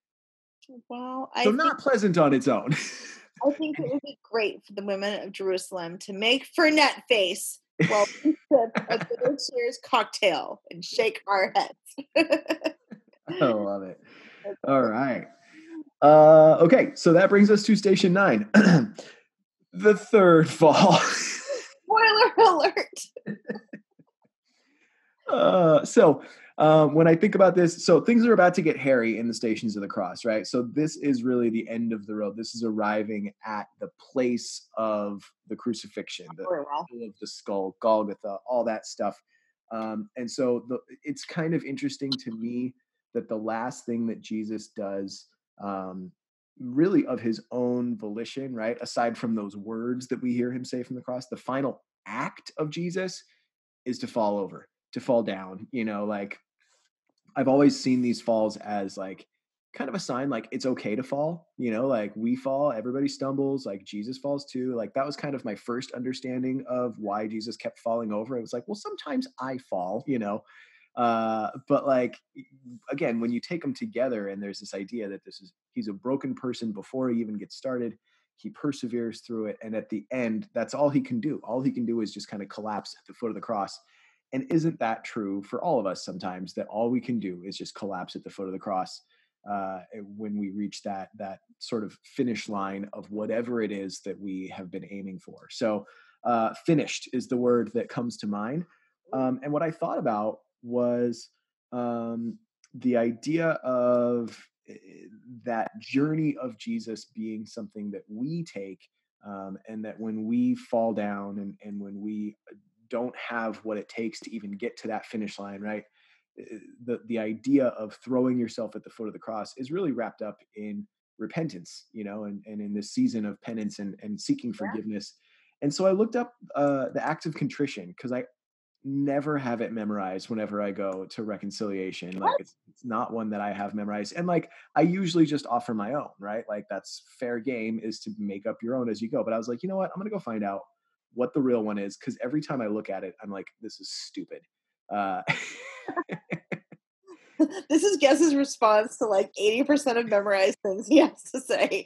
Well, So I think not pleasant on its own. I think it would be great for the women of Jerusalem to make Fernet face while we sip a bitter cheers cocktail and shake our heads. I love it. That's All great. right. Uh, okay, so that brings us to station nine, the third fall. Spoiler alert. Uh, so um, when I think about this, so things are about to get hairy in the Stations of the Cross, right? So this is really the end of the road. This is arriving at the place of the crucifixion, the Very well. hill of the skull, Golgotha, all that stuff. Um, and so the, it's kind of interesting to me that the last thing that Jesus does, um, really of his own volition, right? Aside from those words that we hear him say from the cross, the final act of Jesus is to fall over, to fall down. You know, like I've always seen these falls as like kind of a sign like it's okay to fall, you know, like we fall, everybody stumbles, like Jesus falls too. Like that was kind of my first understanding of why Jesus kept falling over. It was like, well, sometimes I fall, you know. Uh, but like again, when you take them together and there's this idea that this is he's a broken person before he even gets started, he perseveres through it, and at the end, that's all he can do. All he can do is just kind of collapse at the foot of the cross. And isn't that true for all of us sometimes, that all we can do is just collapse at the foot of the cross uh, when we reach that that sort of finish line of whatever it is that we have been aiming for? So uh, finished is the word that comes to mind. Um, and what I thought about was um, the idea of eh, that journey of Jesus being something that we take, um, and that when we fall down and, and when we don't have what it takes to even get to that finish line, right? Uh, The the idea of throwing yourself at the foot of the cross is really wrapped up in repentance, you know, and, and in this season of penance and, and seeking Yeah. forgiveness. And so I looked up uh, the act of contrition because I never have it memorized whenever I go to reconciliation. Like What? it's it's not one that I have memorized. And like I usually just offer my own, right? Like that's fair game, is to make up your own as you go. But I was like, you know what? I'm gonna go find out what the real one is, because every time I look at it, I'm like, this is stupid. Uh This is Guess's response to like eighty percent of memorized things he has to say.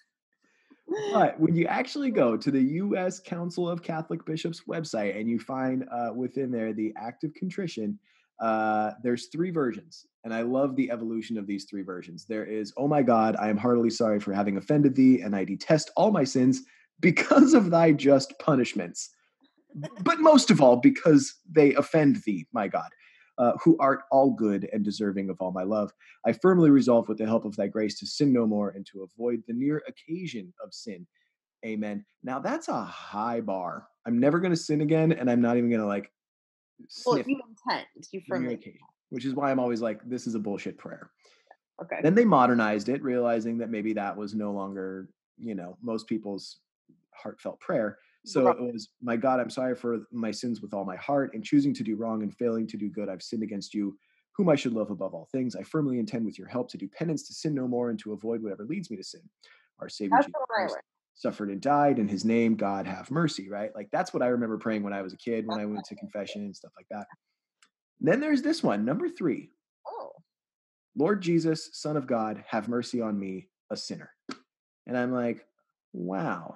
But when you actually go to the U S Council of Catholic Bishops website and you find uh, within there the act of contrition, uh, there's three versions. And I love the evolution of these three versions. There is, oh my God, I am heartily sorry for having offended thee, and I detest all my sins because of thy just punishments. But most of all, because they offend thee, my God, uh, who art all good and deserving of all my love. I firmly resolve, with the help of thy grace, to sin no more and to avoid the near occasion of sin. Amen. Now that's a high bar. I'm never going to sin again, and I'm not even going to like Well, sniff you intend, you the near firmly. occasion, which is why I'm always like, this is a bullshit prayer. Okay. Then they modernized it, realizing that maybe that was no longer, you know, most people's heartfelt prayer. So Right. it was, my God, I'm sorry for my sins with all my heart. In choosing to do wrong and failing to do good, I've sinned against you, whom I should love above all things. I firmly intend, with your help, to do penance, to sin no more, and to avoid whatever leads me to sin. Our Savior That's Jesus the one I Christ read. suffered and died. In his name, God have mercy, right? Like that's what I remember praying when I was a kid, when I went to confession and stuff like that. Then there's this one, number three. Oh, Lord Jesus, Son of God, have mercy on me, a sinner. And I'm like, wow.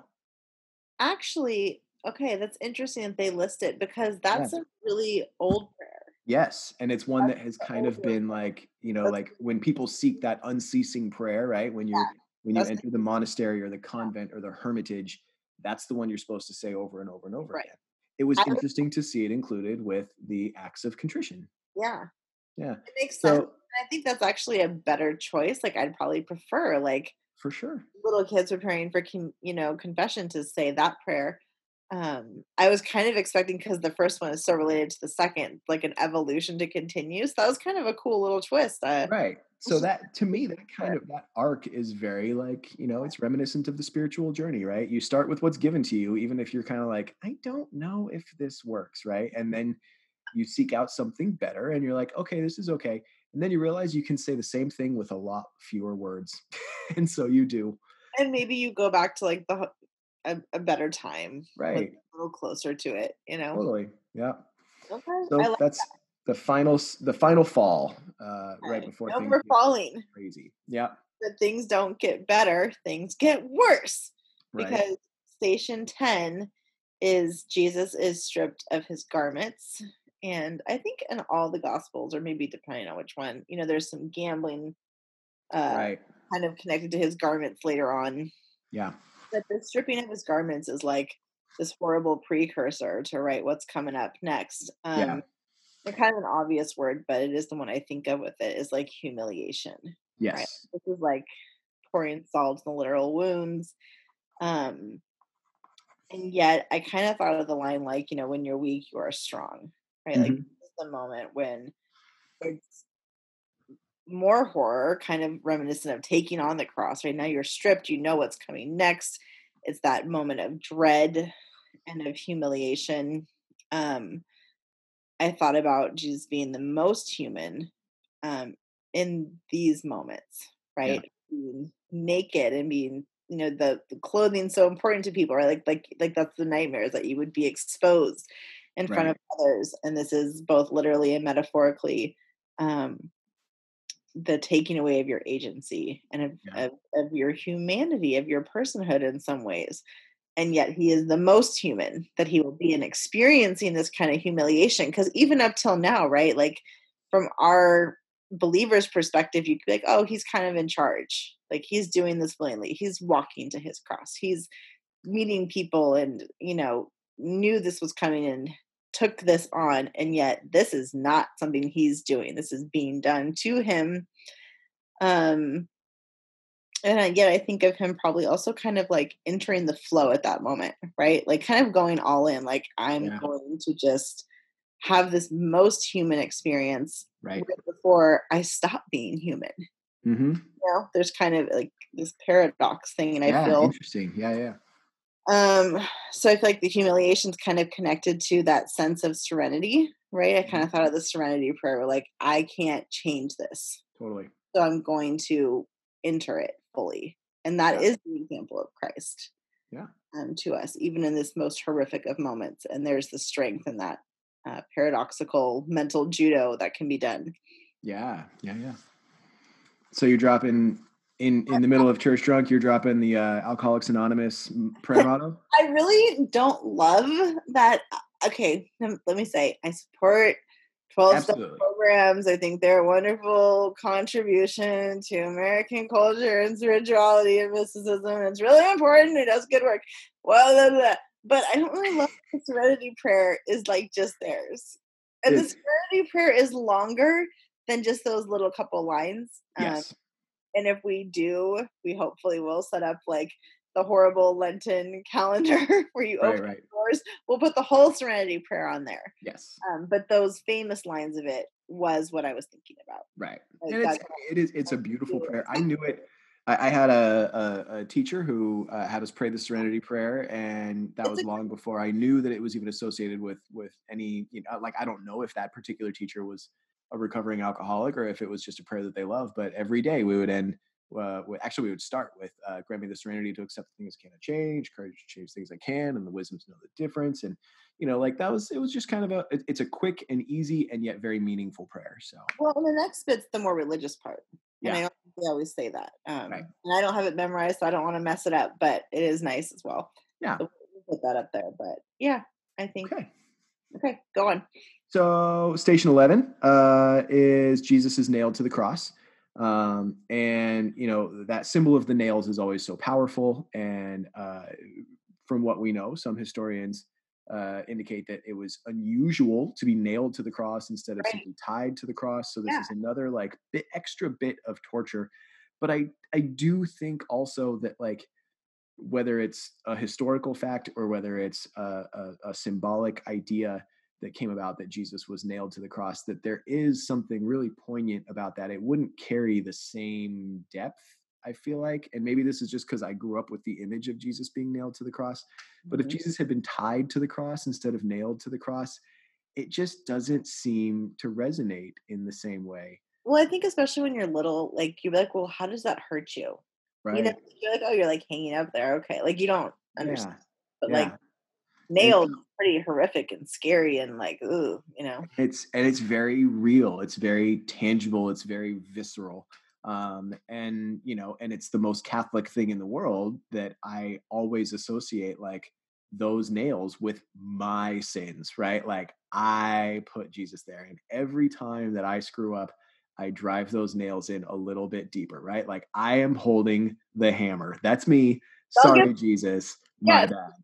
actually, okay, that's interesting that they list it because Yeah. that's a really old prayer. Yes. And it's one that That's has the kind of oldest. been like, you know, That's like when people seek that unceasing prayer, right? When you're yeah. when you That's enter the monastery or the yeah, convent or the hermitage, that's the one you're supposed to say over and over and over right. again. It was I would, interesting to see it included with the acts of contrition. yeah, Yeah. it makes sense. So I think that's actually a better choice. Like I'd probably prefer like for sure. little kids preparing for com- you know confession to say that prayer. Um, I was kind of expecting because the first one is so related to the second, like an evolution to continue. So that was kind of a cool little twist. Uh, Right. So this is that to me, that kind of that arc is very like, you know, it's reminiscent of the spiritual journey, right? You start with what's given to you, even if you're kind of like, I don't know if this works, right? And then you seek out something better and you're like, okay, this is okay. And then you realize you can say the same thing with a lot fewer words. And so you do. and maybe you go back to like the a, a better time when Right. a little closer to it. You know. Totally. Yeah. Okay, I So like that's the final s- the final fall, uh, right that. before No things more get falling. crazy. Yeah. That things don't get better, things get worse. Right. Because station ten is Jesus is stripped of his garments. And I think in all the gospels, or maybe depending on which one, you know, there's some gambling uh Right. kind of connected to his garments later on. Yeah. But the stripping of his garments is like this horrible precursor to right what's coming up next. Yeah. Um and kind of an obvious word, but it is the one I think of with it is like humiliation. Right. Yes. This is like pouring salt in the literal wounds. Um, and yet I kind of thought of the line like, you know, when you're weak, you are strong. Right. Like Mhm. this is the moment when it's more horror, kind of reminiscent of taking on the cross. Right now you're stripped, you know what's coming next. It's that moment of dread and of humiliation. Um, I thought about Jesus being the most human um, in these moments, Yeah. right? Being naked and being, you know, the, the clothing so important to people, right? Like, like, like that's the nightmares that you would be exposed in front of Right. others, and this is both literally and metaphorically um, the taking away of your agency and of, Yeah. of of your humanity, of your personhood in some ways. And yet he is the most human that he will be in experiencing this kind of humiliation. Because even up till now, right, like from our believers' perspective, you could be like, oh, he's kind of in charge. Like he's doing this willingly. He's walking to his cross. He's meeting people and, you know, knew this was coming and took this on. And yet this is not something he's doing. This is being done to him. Um, and I, yet I think of him probably also kind of like entering the flow at that moment, right? Like kind of going all in, like I'm Yeah. going to just have this most human experience Right. right before I stop being human. Mhm. You know, there's kind of like this paradox thing, and I Yeah, feel interesting. Yeah, yeah. Um, so I feel like the humiliation is kind of connected to that sense of serenity, right? I kind Mhm. of thought of the serenity prayer, where, like, I can't change this, Totally. so I'm going to enter it fully. And that Yeah. is the example of Christ, Yeah. um, to us, even in this most horrific of moments. And there's the strength in that uh, paradoxical mental judo that can be done. Yeah. Yeah. Yeah. So you're dropping in in the middle of church drunk. You're dropping the uh, Alcoholics Anonymous m- prayer motto. I really don't love that. uh, Okay, lem- let me say, I support twelve step Absolutely. programs. I think they're a wonderful contribution to American culture and spirituality and mysticism. It's really important. It does good work. Well, blah, blah, blah. But I don't really love the serenity prayer is like just theirs. And the It's serenity prayer is longer than just those little couple lines. Um, yes. and if we do, we hopefully will set up like the horrible Lenten calendar where you Right. open Right. doors. We'll put the whole Serenity Prayer on there. Yes. Um, but those famous lines of it was what I was thinking about. Right. Like And it's God, it is it's a beautiful prayer. I knew it. I, I had a, a, a teacher who uh, had us pray the Serenity Prayer, and that it's was a long before I knew that it was even associated with with any. You know, like I don't know if that particular teacher was a recovering alcoholic or if it was just a prayer that they love. But every day we would end. Uh, with, actually, we would start with uh, "Grant me the serenity to accept the things I cannot change, courage to change things I can, and the wisdom to know the difference." And you know, like that was it was just kind of a. It, it's a quick and easy and yet very meaningful prayer. So well, and the next bit's the more religious part. And I yeah, don't think we always say that. right. Um, and I don't have it memorized, so I don't want to mess it up, but it is nice as well. Yeah. So we'll put that up there. But yeah, I think, Okay. okay, go on. So station eleven uh, is Jesus is nailed to the cross. Um, and, you know, that symbol of the nails is always so powerful. And uh, from what we know, some historians uh, indicate that it was unusual to be nailed to the cross instead of Right. simply tied to the cross. So this Yeah. is another like bit extra bit of torture. But I, I do think also that like whether it's a historical fact or whether it's a, a, a symbolic idea that came about that Jesus was nailed to the cross, that there is something really poignant about that. It wouldn't carry the same depth, I feel like. And maybe this is just because I grew up with the image of Jesus being nailed to the cross. But if Mhm. Jesus had been tied to the cross instead of nailed to the cross, it just doesn't seem to resonate in the same way. Well, I think especially when you're little, like, you're like, "Well, how does that hurt you?" You know, Right. you're like, "Oh, you're, like, hanging up there, okay." Like, you don't understand, Yeah. but, like, Yeah. And nailed is pretty horrific and scary and, like, ooh, you know? It's and it's very real. It's very tangible. It's very visceral. Um, and you know, and it's the most Catholic thing in the world that I always associate like those nails with my sins, right? Like I put Jesus there, and every time that I screw up, I drive those nails in a little bit deeper, right? Like I am holding the hammer. That's me. I'll give Sorry, Jesus. My yes. bad.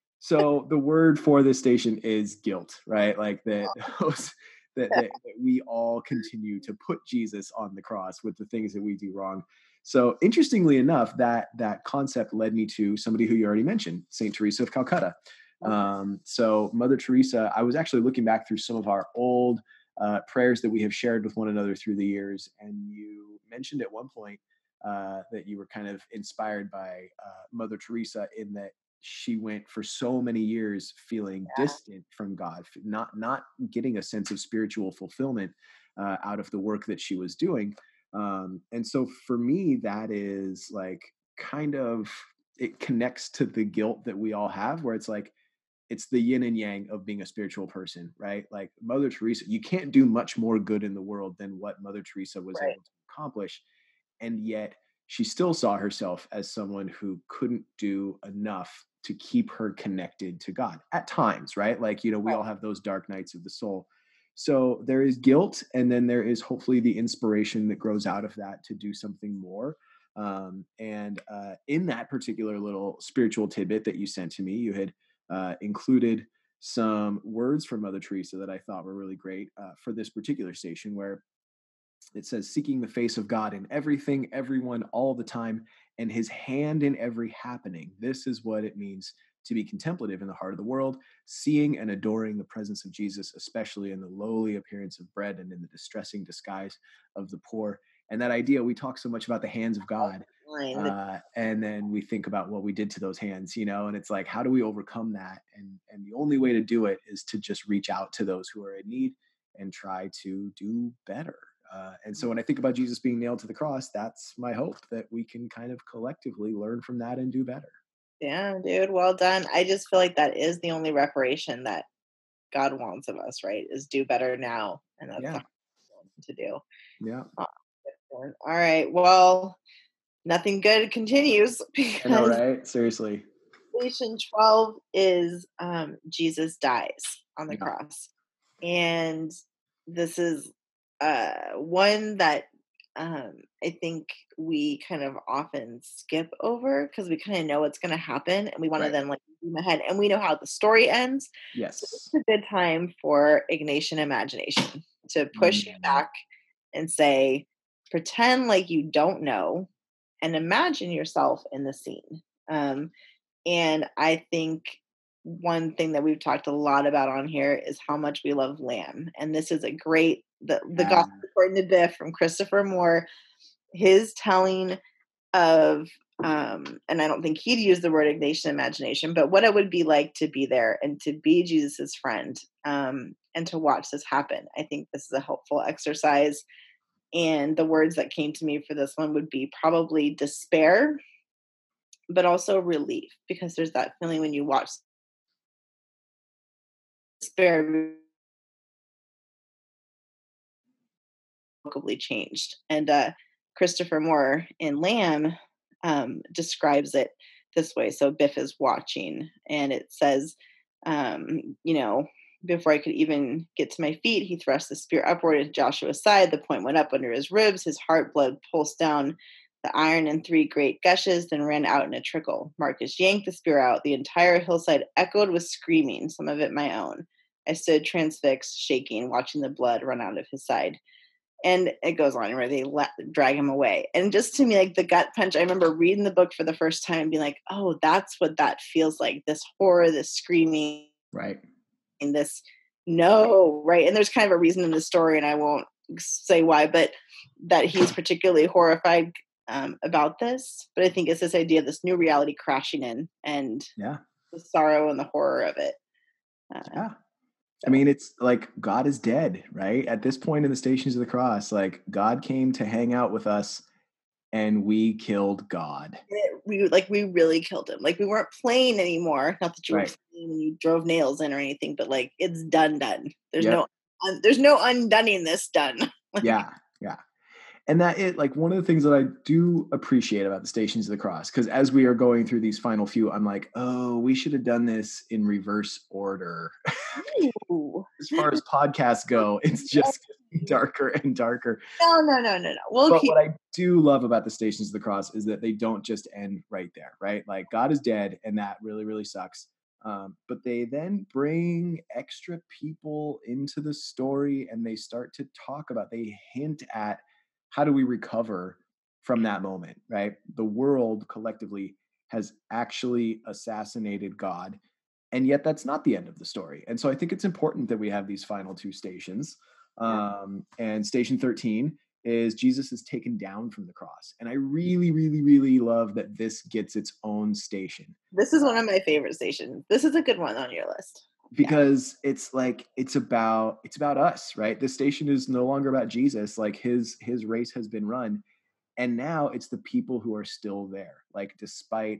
So the word for this station is guilt, right? Like that those that, that that we all continue to put Jesus on the cross with the things that we do wrong. So interestingly enough, that that concept led me to somebody who you already mentioned, Saint Teresa of Calcutta. Okay. Um, so Mother Teresa, I was actually looking back through some of our old uh, prayers that we have shared with one another through the years, and you mentioned at one point uh, that you were kind of inspired by uh, Mother Teresa in that she went for so many years feeling distant from God, not not getting a sense of spiritual fulfillment uh, out of the work that she was doing. Um, and so for me, that is like kind of it connects to the guilt that we all have, where it's like it's the yin and yang of being a spiritual person, right? Like Mother Teresa, you can't do much more good in the world than what Mother Teresa was Right. able to accomplish, and yet she still saw herself as someone who couldn't do enough to keep her connected to God at times, right? Like, you know, we all have those dark nights of the soul. So there is guilt, and then there is hopefully the inspiration that grows out of that to do something more. Um, and uh, in that particular little spiritual tidbit that you sent to me, you had uh, included some words from Mother Teresa that I thought were really great uh, for this particular station, where it says, seeking the face of God in everything, everyone, all the time, and his hand in every happening. This is what it means to be contemplative in the heart of the world, seeing and adoring the presence of Jesus, especially in the lowly appearance of bread and in the distressing disguise of the poor. And that idea, we talk so much about the hands of God. Line, the- Uh, and then we think about what we did to those hands, you know, and it's like, how do we overcome that? And and the only way to do it is to just reach out to those who are in need and try to do better. Uh, and so when I think about Jesus being nailed to the cross, that's my hope, that we can kind of collectively learn from that and do better. Yeah, dude, well done. I just feel like that is the only reparation that God wants of us, right? Is do better now, and that's the Yeah. hard one to do. Yeah. Uh, All right, well, nothing good continues I know, because right? Seriously. station twelve is um, Jesus dies on the Yeah. cross. And this is uh, one that um, I think we kind of often skip over because we kind of know what's going to happen and we want to Right. then like zoom ahead and we know how the story ends. So Yes. it's a good time for Ignatian imagination to push you Mm. back and say, pretend like you don't know and imagine yourself in the scene. Um, and I think one thing that we've talked a lot about on here is how much we love Lamb. And this is a great the the Yeah. Gospel According to Biff from Christopher Moore, his telling of um, and I don't think he'd use the word Ignatian imagination, but what it would be like to be there and to be Jesus's friend, um, and to watch this happen. I think this is a helpful exercise. And the words that came to me for this one would be probably despair, but also relief, because there's that feeling when you watch despair remarkably changed. And uh, Christopher Moore in Lamb um, describes it this way. So Biff is watching, and it says, um, you know, before I could even get to my feet, he thrust the spear upward at Joshua's side. The point went up under his ribs. His heart blood pulsed down the iron in three great gushes, then ran out in a trickle. Marcus yanked the spear out. The entire hillside echoed with screaming, some of it my own. I stood transfixed, shaking, watching the blood run out of his side. And it goes on where they let drag him away. And just to me, like the gut punch, I remember reading the book for the first time and being like, oh, that's what that feels like. This horror, this screaming, Right. and this no, right. And there's kind of a reason in the story, and I won't say why, but that he's particularly horrified um, about this. But I think it's this idea of this new reality crashing in and Yeah. the sorrow and the horror of it. Uh, Yeah. I so. mean, it's like God is dead, right? At this point in the Stations of the Cross, like God came to hang out with us and we killed God. It, we like we really killed him. Like we weren't playing anymore. Not that you were Right. playing and you drove nails in or anything, but like it's done, done. There's Yep. no, un, there's no undunning this done. Like, Yeah. Yeah. And that it like one of the things that I do appreciate about the Stations of the Cross, because as we are going through these final few, I'm like, oh, we should have done this in reverse order. ooh. As far as podcasts go, it's just getting darker and darker. No, no, no, no, no. We'll But keep. what I do love about the Stations of the Cross is that they don't just end right there, right? Like God is dead, and that really, really sucks. Um, but they then bring extra people into the story, and they start to talk about, they hint at how do we recover from that moment, right? The world collectively has actually assassinated God, and yet that's not the end of the story. And so I think it's important that we have these final two stations. Um, and station thirteen is Jesus is taken down from the cross. And I really, really, really love that this gets its own station. This is one of my favorite stations. This is a good one on your list. Because yeah. it's like it's about it's about us, right? This station is no longer about Jesus. Like his his race has been run. And now it's the people who are still there. Like despite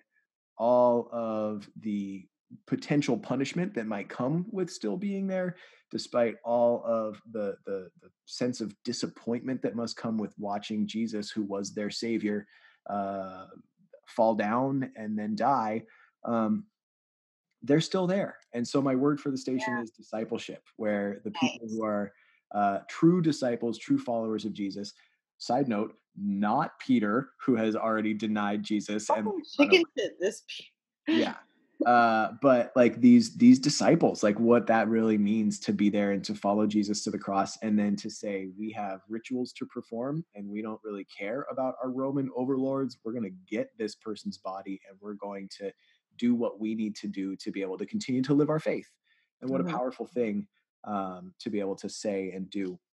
all of the potential punishment that might come with still being there, despite all of the, the the sense of disappointment that must come with watching Jesus, who was their savior, uh, fall down and then die. Um, they're still there. And so my word for the station Yeah. is discipleship, where the people Nice. who are uh, true disciples, true followers of Jesus. Side note, not Peter, who has already denied Jesus and Oh, chicken shit. This. yeah. Uh, but like these these disciples, like what that really means to be there and to follow Jesus to the cross, and then to say we have rituals to perform and we don't really care about our Roman overlords. We're going to get this person's body and we're going to do what we need to do to be able to continue to live our faith. And what Mhm. a powerful thing um, to be able to say and do.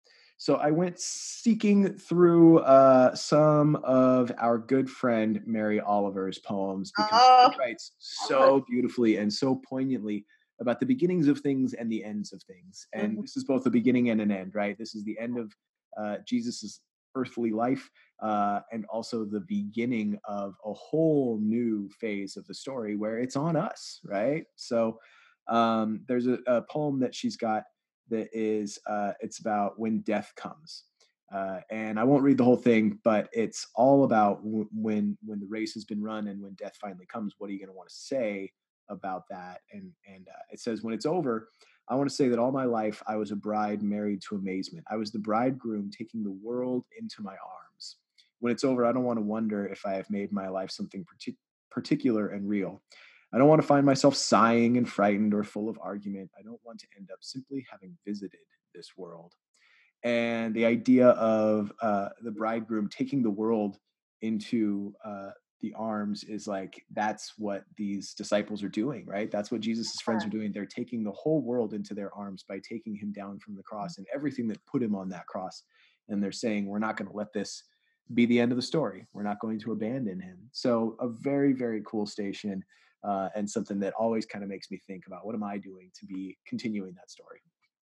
So I went seeking through uh, some of our good friend Mary Oliver's poems because Oh, she writes love her. so beautifully and so poignantly about the beginnings of things and the ends of things. And Mhm. this is both a beginning and an end, right? This is the end of uh, Jesus's earthly life, uh, and also the beginning of a whole new phase of the story where it's on us, right? So um, there's a, a poem that she's got that is uh, it's about when death comes. Uh, and I won't read the whole thing, but it's all about w- when when the race has been run and when death finally comes. What are you going to want to say about that? And and uh, it says, when it's over, I want to say that all my life I was a bride married to amazement. I was the bridegroom taking the world into my arms. When it's over, I don't want to wonder if I have made my life something partic- particular and real. I don't want to find myself sighing and frightened or full of argument. I don't want to end up simply having visited this world. And the idea of uh, the bridegroom taking the world into uh, the arms is like, that's what these disciples are doing, right? That's what Jesus's friends are doing. They're taking the whole world into their arms by taking him down from the cross and everything that put him on that cross. And they're saying, we're not going to let this be the end of the story. We're not going to abandon him. So a very, very cool station, uh, and something that always kind of makes me think about, what am I doing to be continuing that story?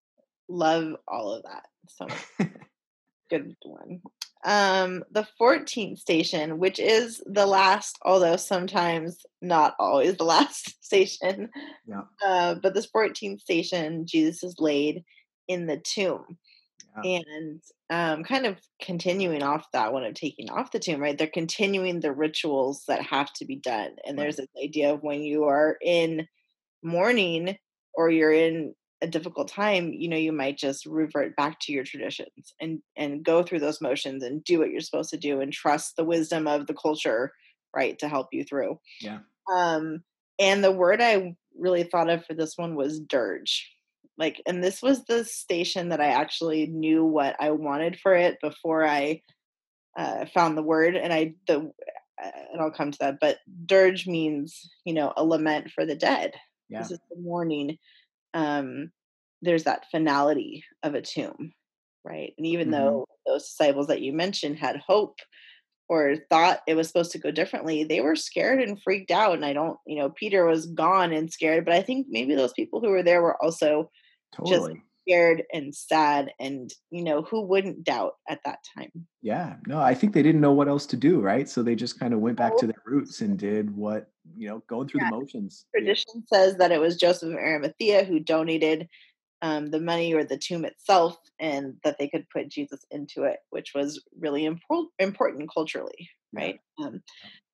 Love all of that. So much. Good one. Um, the fourteenth station, which is the last, although sometimes not always the last station. Yeah. Uh, but this fourteenth station, Jesus is laid in the tomb. Yeah. And um, kind of continuing off that one of taking off the tomb, right? They're continuing the rituals that have to be done. And Right. there's this idea of when you are in mourning or you're in a difficult time, you know, you might just revert back to your traditions and and go through those motions and do what you're supposed to do and trust the wisdom of the culture, right, to help you through. Yeah. Um, and the word I really thought of for this one was dirge. Like, and this was the station that I actually knew what I wanted for it before I uh, found the word. And I the uh, and I'll come to that. But dirge means, you know, a lament for the dead. Yeah. This is the mourning. Um, there's that finality of a tomb, right? And even Mm-hmm. though those disciples that you mentioned had hope or thought it was supposed to go differently, they were scared and freaked out. And I don't, you know, Peter was gone and scared, but I think maybe those people who were there were also just Totally. scared and sad. And, you know, who wouldn't doubt at that time? Yeah. No, I think they didn't know what else to do, right? So they just kind of went back Oh, to their roots and did what, you know, going through the yeah. motions. Yeah. Tradition says that it was Joseph of Arimathea who donated um, the money or the tomb itself, and that they could put Jesus into it, which was really impor- important culturally, Yeah. right? Um,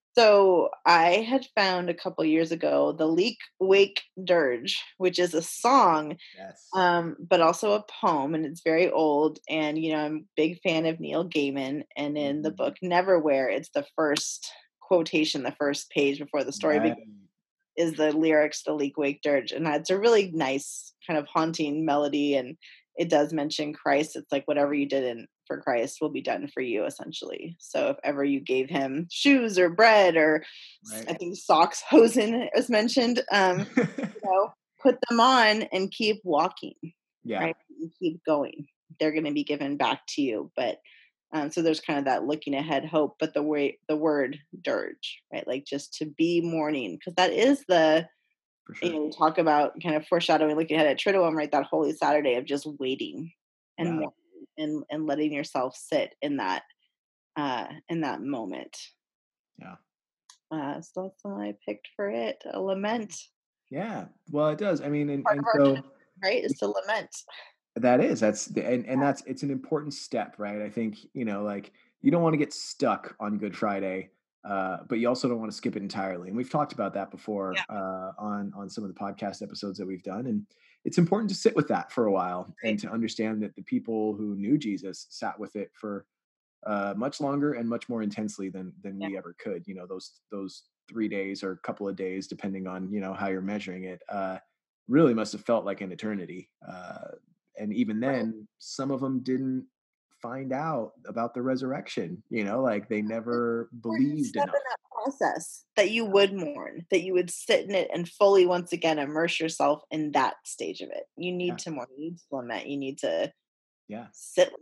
So I had found a couple years ago the Leak Wake Dirge, which is a song, Yes. um, but also a poem, and it's very old. And you know, I'm a big fan of Neil Gaiman. And in the Mhm. book Neverwhere, it's the first quotation, the first page before the story Right. begins, is the lyrics to Leak Wake Dirge. And it's a really nice, kind of haunting melody. And it does mention Christ. It's like whatever you did in for Christ will be done for you, essentially. So if ever you gave him shoes or bread or s- Right. I think socks, hosen is mentioned, um, you know, put them on and keep walking, Yeah. right? And keep going. They're going to be given back to you. But um, so there's kind of that looking ahead hope, but the way the word dirge, right? Like just to be mourning, because that is the, For you sure. know, we talk about kind of foreshadowing, looking ahead at Triduum, right? That Holy Saturday of just waiting and Yeah. mourning and and letting yourself sit in that uh in that moment. Yeah. Uh, so that's what I picked for it. A lament. Yeah. Well, it does. I mean, and, Part and of our so tradition, right, is to lament. that is, that's the, and, and that's, it's an important step, right? I think, you know, like you don't want to get stuck on Good Friday, uh, but you also don't want to skip it entirely. And we've talked about that before, Yeah. uh, on, on some of the podcast episodes that we've done. And it's important to sit with that for a while and Right. to understand that the people who knew Jesus sat with it for uh, much longer and much more intensely than, than Yeah. we ever could, you know, those, those three days or a couple of days, depending on, you know, how you're measuring it, uh, really must have felt like an eternity. Uh, and even Right. then, some of them didn't find out about the resurrection, you know, like they never Important believed step in enough. that process that you would mourn, that you would sit in it and fully once again immerse yourself in that stage of it. You need Yeah. to mourn, you need to lament, you need to Yeah. sit with it.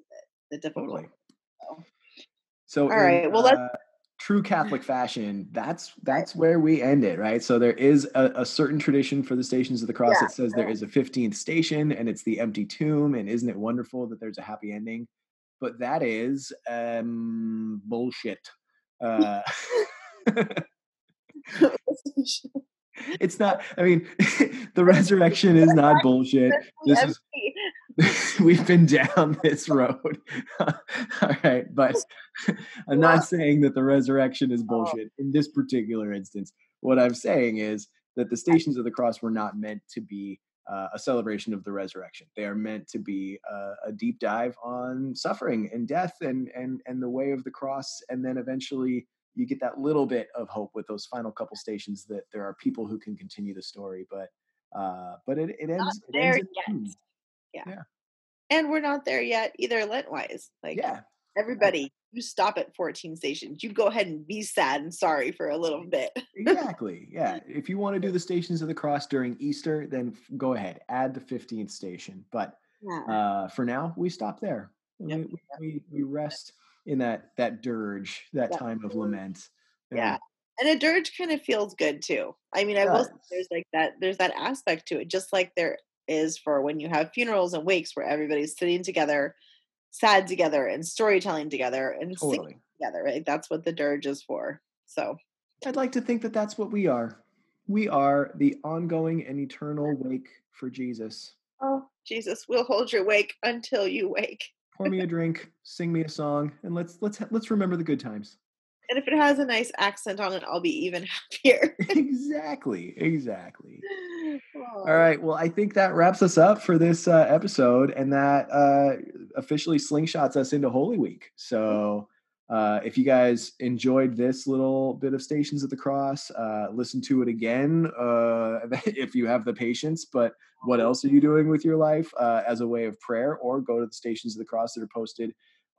the difficult. Totally. So, So all in right. Well, let's. uh, true Catholic fashion, that's that's where we end it, right? So there is a, a certain tradition for the Stations of the Cross. Yeah. It says there is a fifteenth station, and it's the empty tomb. And isn't it wonderful that there's a happy ending? But that is um, bullshit. Uh, it's not. I mean, the resurrection is not bullshit. This is. We've been down this road. All right. But I'm not saying that the resurrection is bullshit in this particular instance. What I'm saying is that the Stations of the Cross were not meant to be uh, a celebration of the resurrection. They are meant to be uh, a deep dive on suffering and death and, and, and the way of the cross. And then eventually you get that little bit of hope with those final couple stations that there are people who can continue the story. But uh, but it, it ends, it ends in yet. Yeah. yeah. And we're not there yet either, Lent-wise. Like, yeah. everybody, you stop at fourteen stations. You go ahead and be sad and sorry for a little bit. Exactly. Yeah. If you want to do the Stations of the Cross during Easter, then go ahead, add the fifteenth station. But yeah. uh, for now, we stop there. Yep. We, we we rest in that that dirge, that yep. time of lament. Yeah. yeah. And a dirge kind of feels good too. I mean, I will say there's like that, there's that aspect to it, just like there is for when you have funerals and wakes where everybody's sitting together, sad together, and storytelling together and totally. singing together, right? That's what the dirge is for. So I'd like to think that that's what we are. We are the ongoing and eternal wake for Jesus. Oh, Jesus, we'll hold your wake until you wake. Pour me a drink, sing me a song, and let's let's let's remember the good times. And if it has a nice accent on it, I'll be even happier. Exactly. Exactly. Oh. All right. Well, I think that wraps us up for this uh, episode, and that uh, officially slingshots us into Holy Week. So uh, if you guys enjoyed this little bit of Stations of the Cross, uh, listen to it again uh, if you have the patience. But what else are you doing with your life uh, as a way of prayer? Or go to the Stations of the Cross that are posted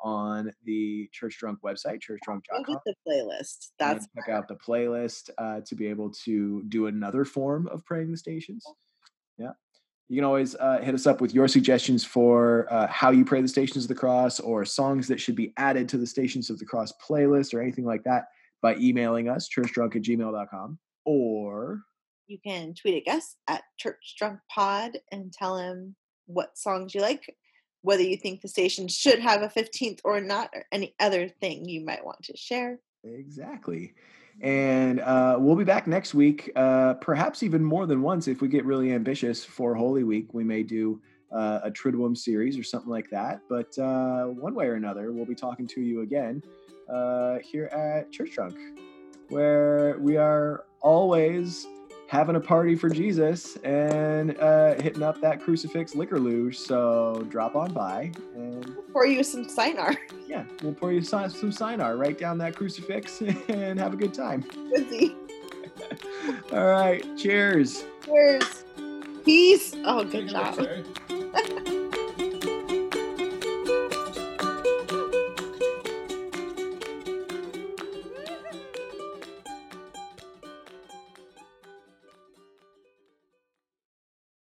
on the Church Drunk website, church drunk dot com. Look at the playlist. That's and check out the playlist uh, to be able to do another form of praying the stations. Yeah. You can always uh, hit us up with your suggestions for uh, how you pray the Stations of the Cross, or songs that should be added to the Stations of the Cross playlist, or anything like that, by emailing us, church drunk at gmail dot com. Or you can tweet at us at churchdrunkpod and tell him what songs you like, whether you think the station should have a fifteenth or not, or any other thing you might want to share. Exactly. And uh, we'll be back next week, uh, perhaps even more than once if we get really ambitious for Holy Week. We may do uh, a Triduum series or something like that. But uh, one way or another, we'll be talking to you again uh, here at Church Drunk, where we are always having a party for Jesus and uh, hitting up that crucifix liquor luge. So drop on by and we'll pour you some Sinar. Yeah, we'll pour you some, some Sinar right down that crucifix and have a good time. Busy. All right. Cheers. Cheers. Peace. Oh, good job.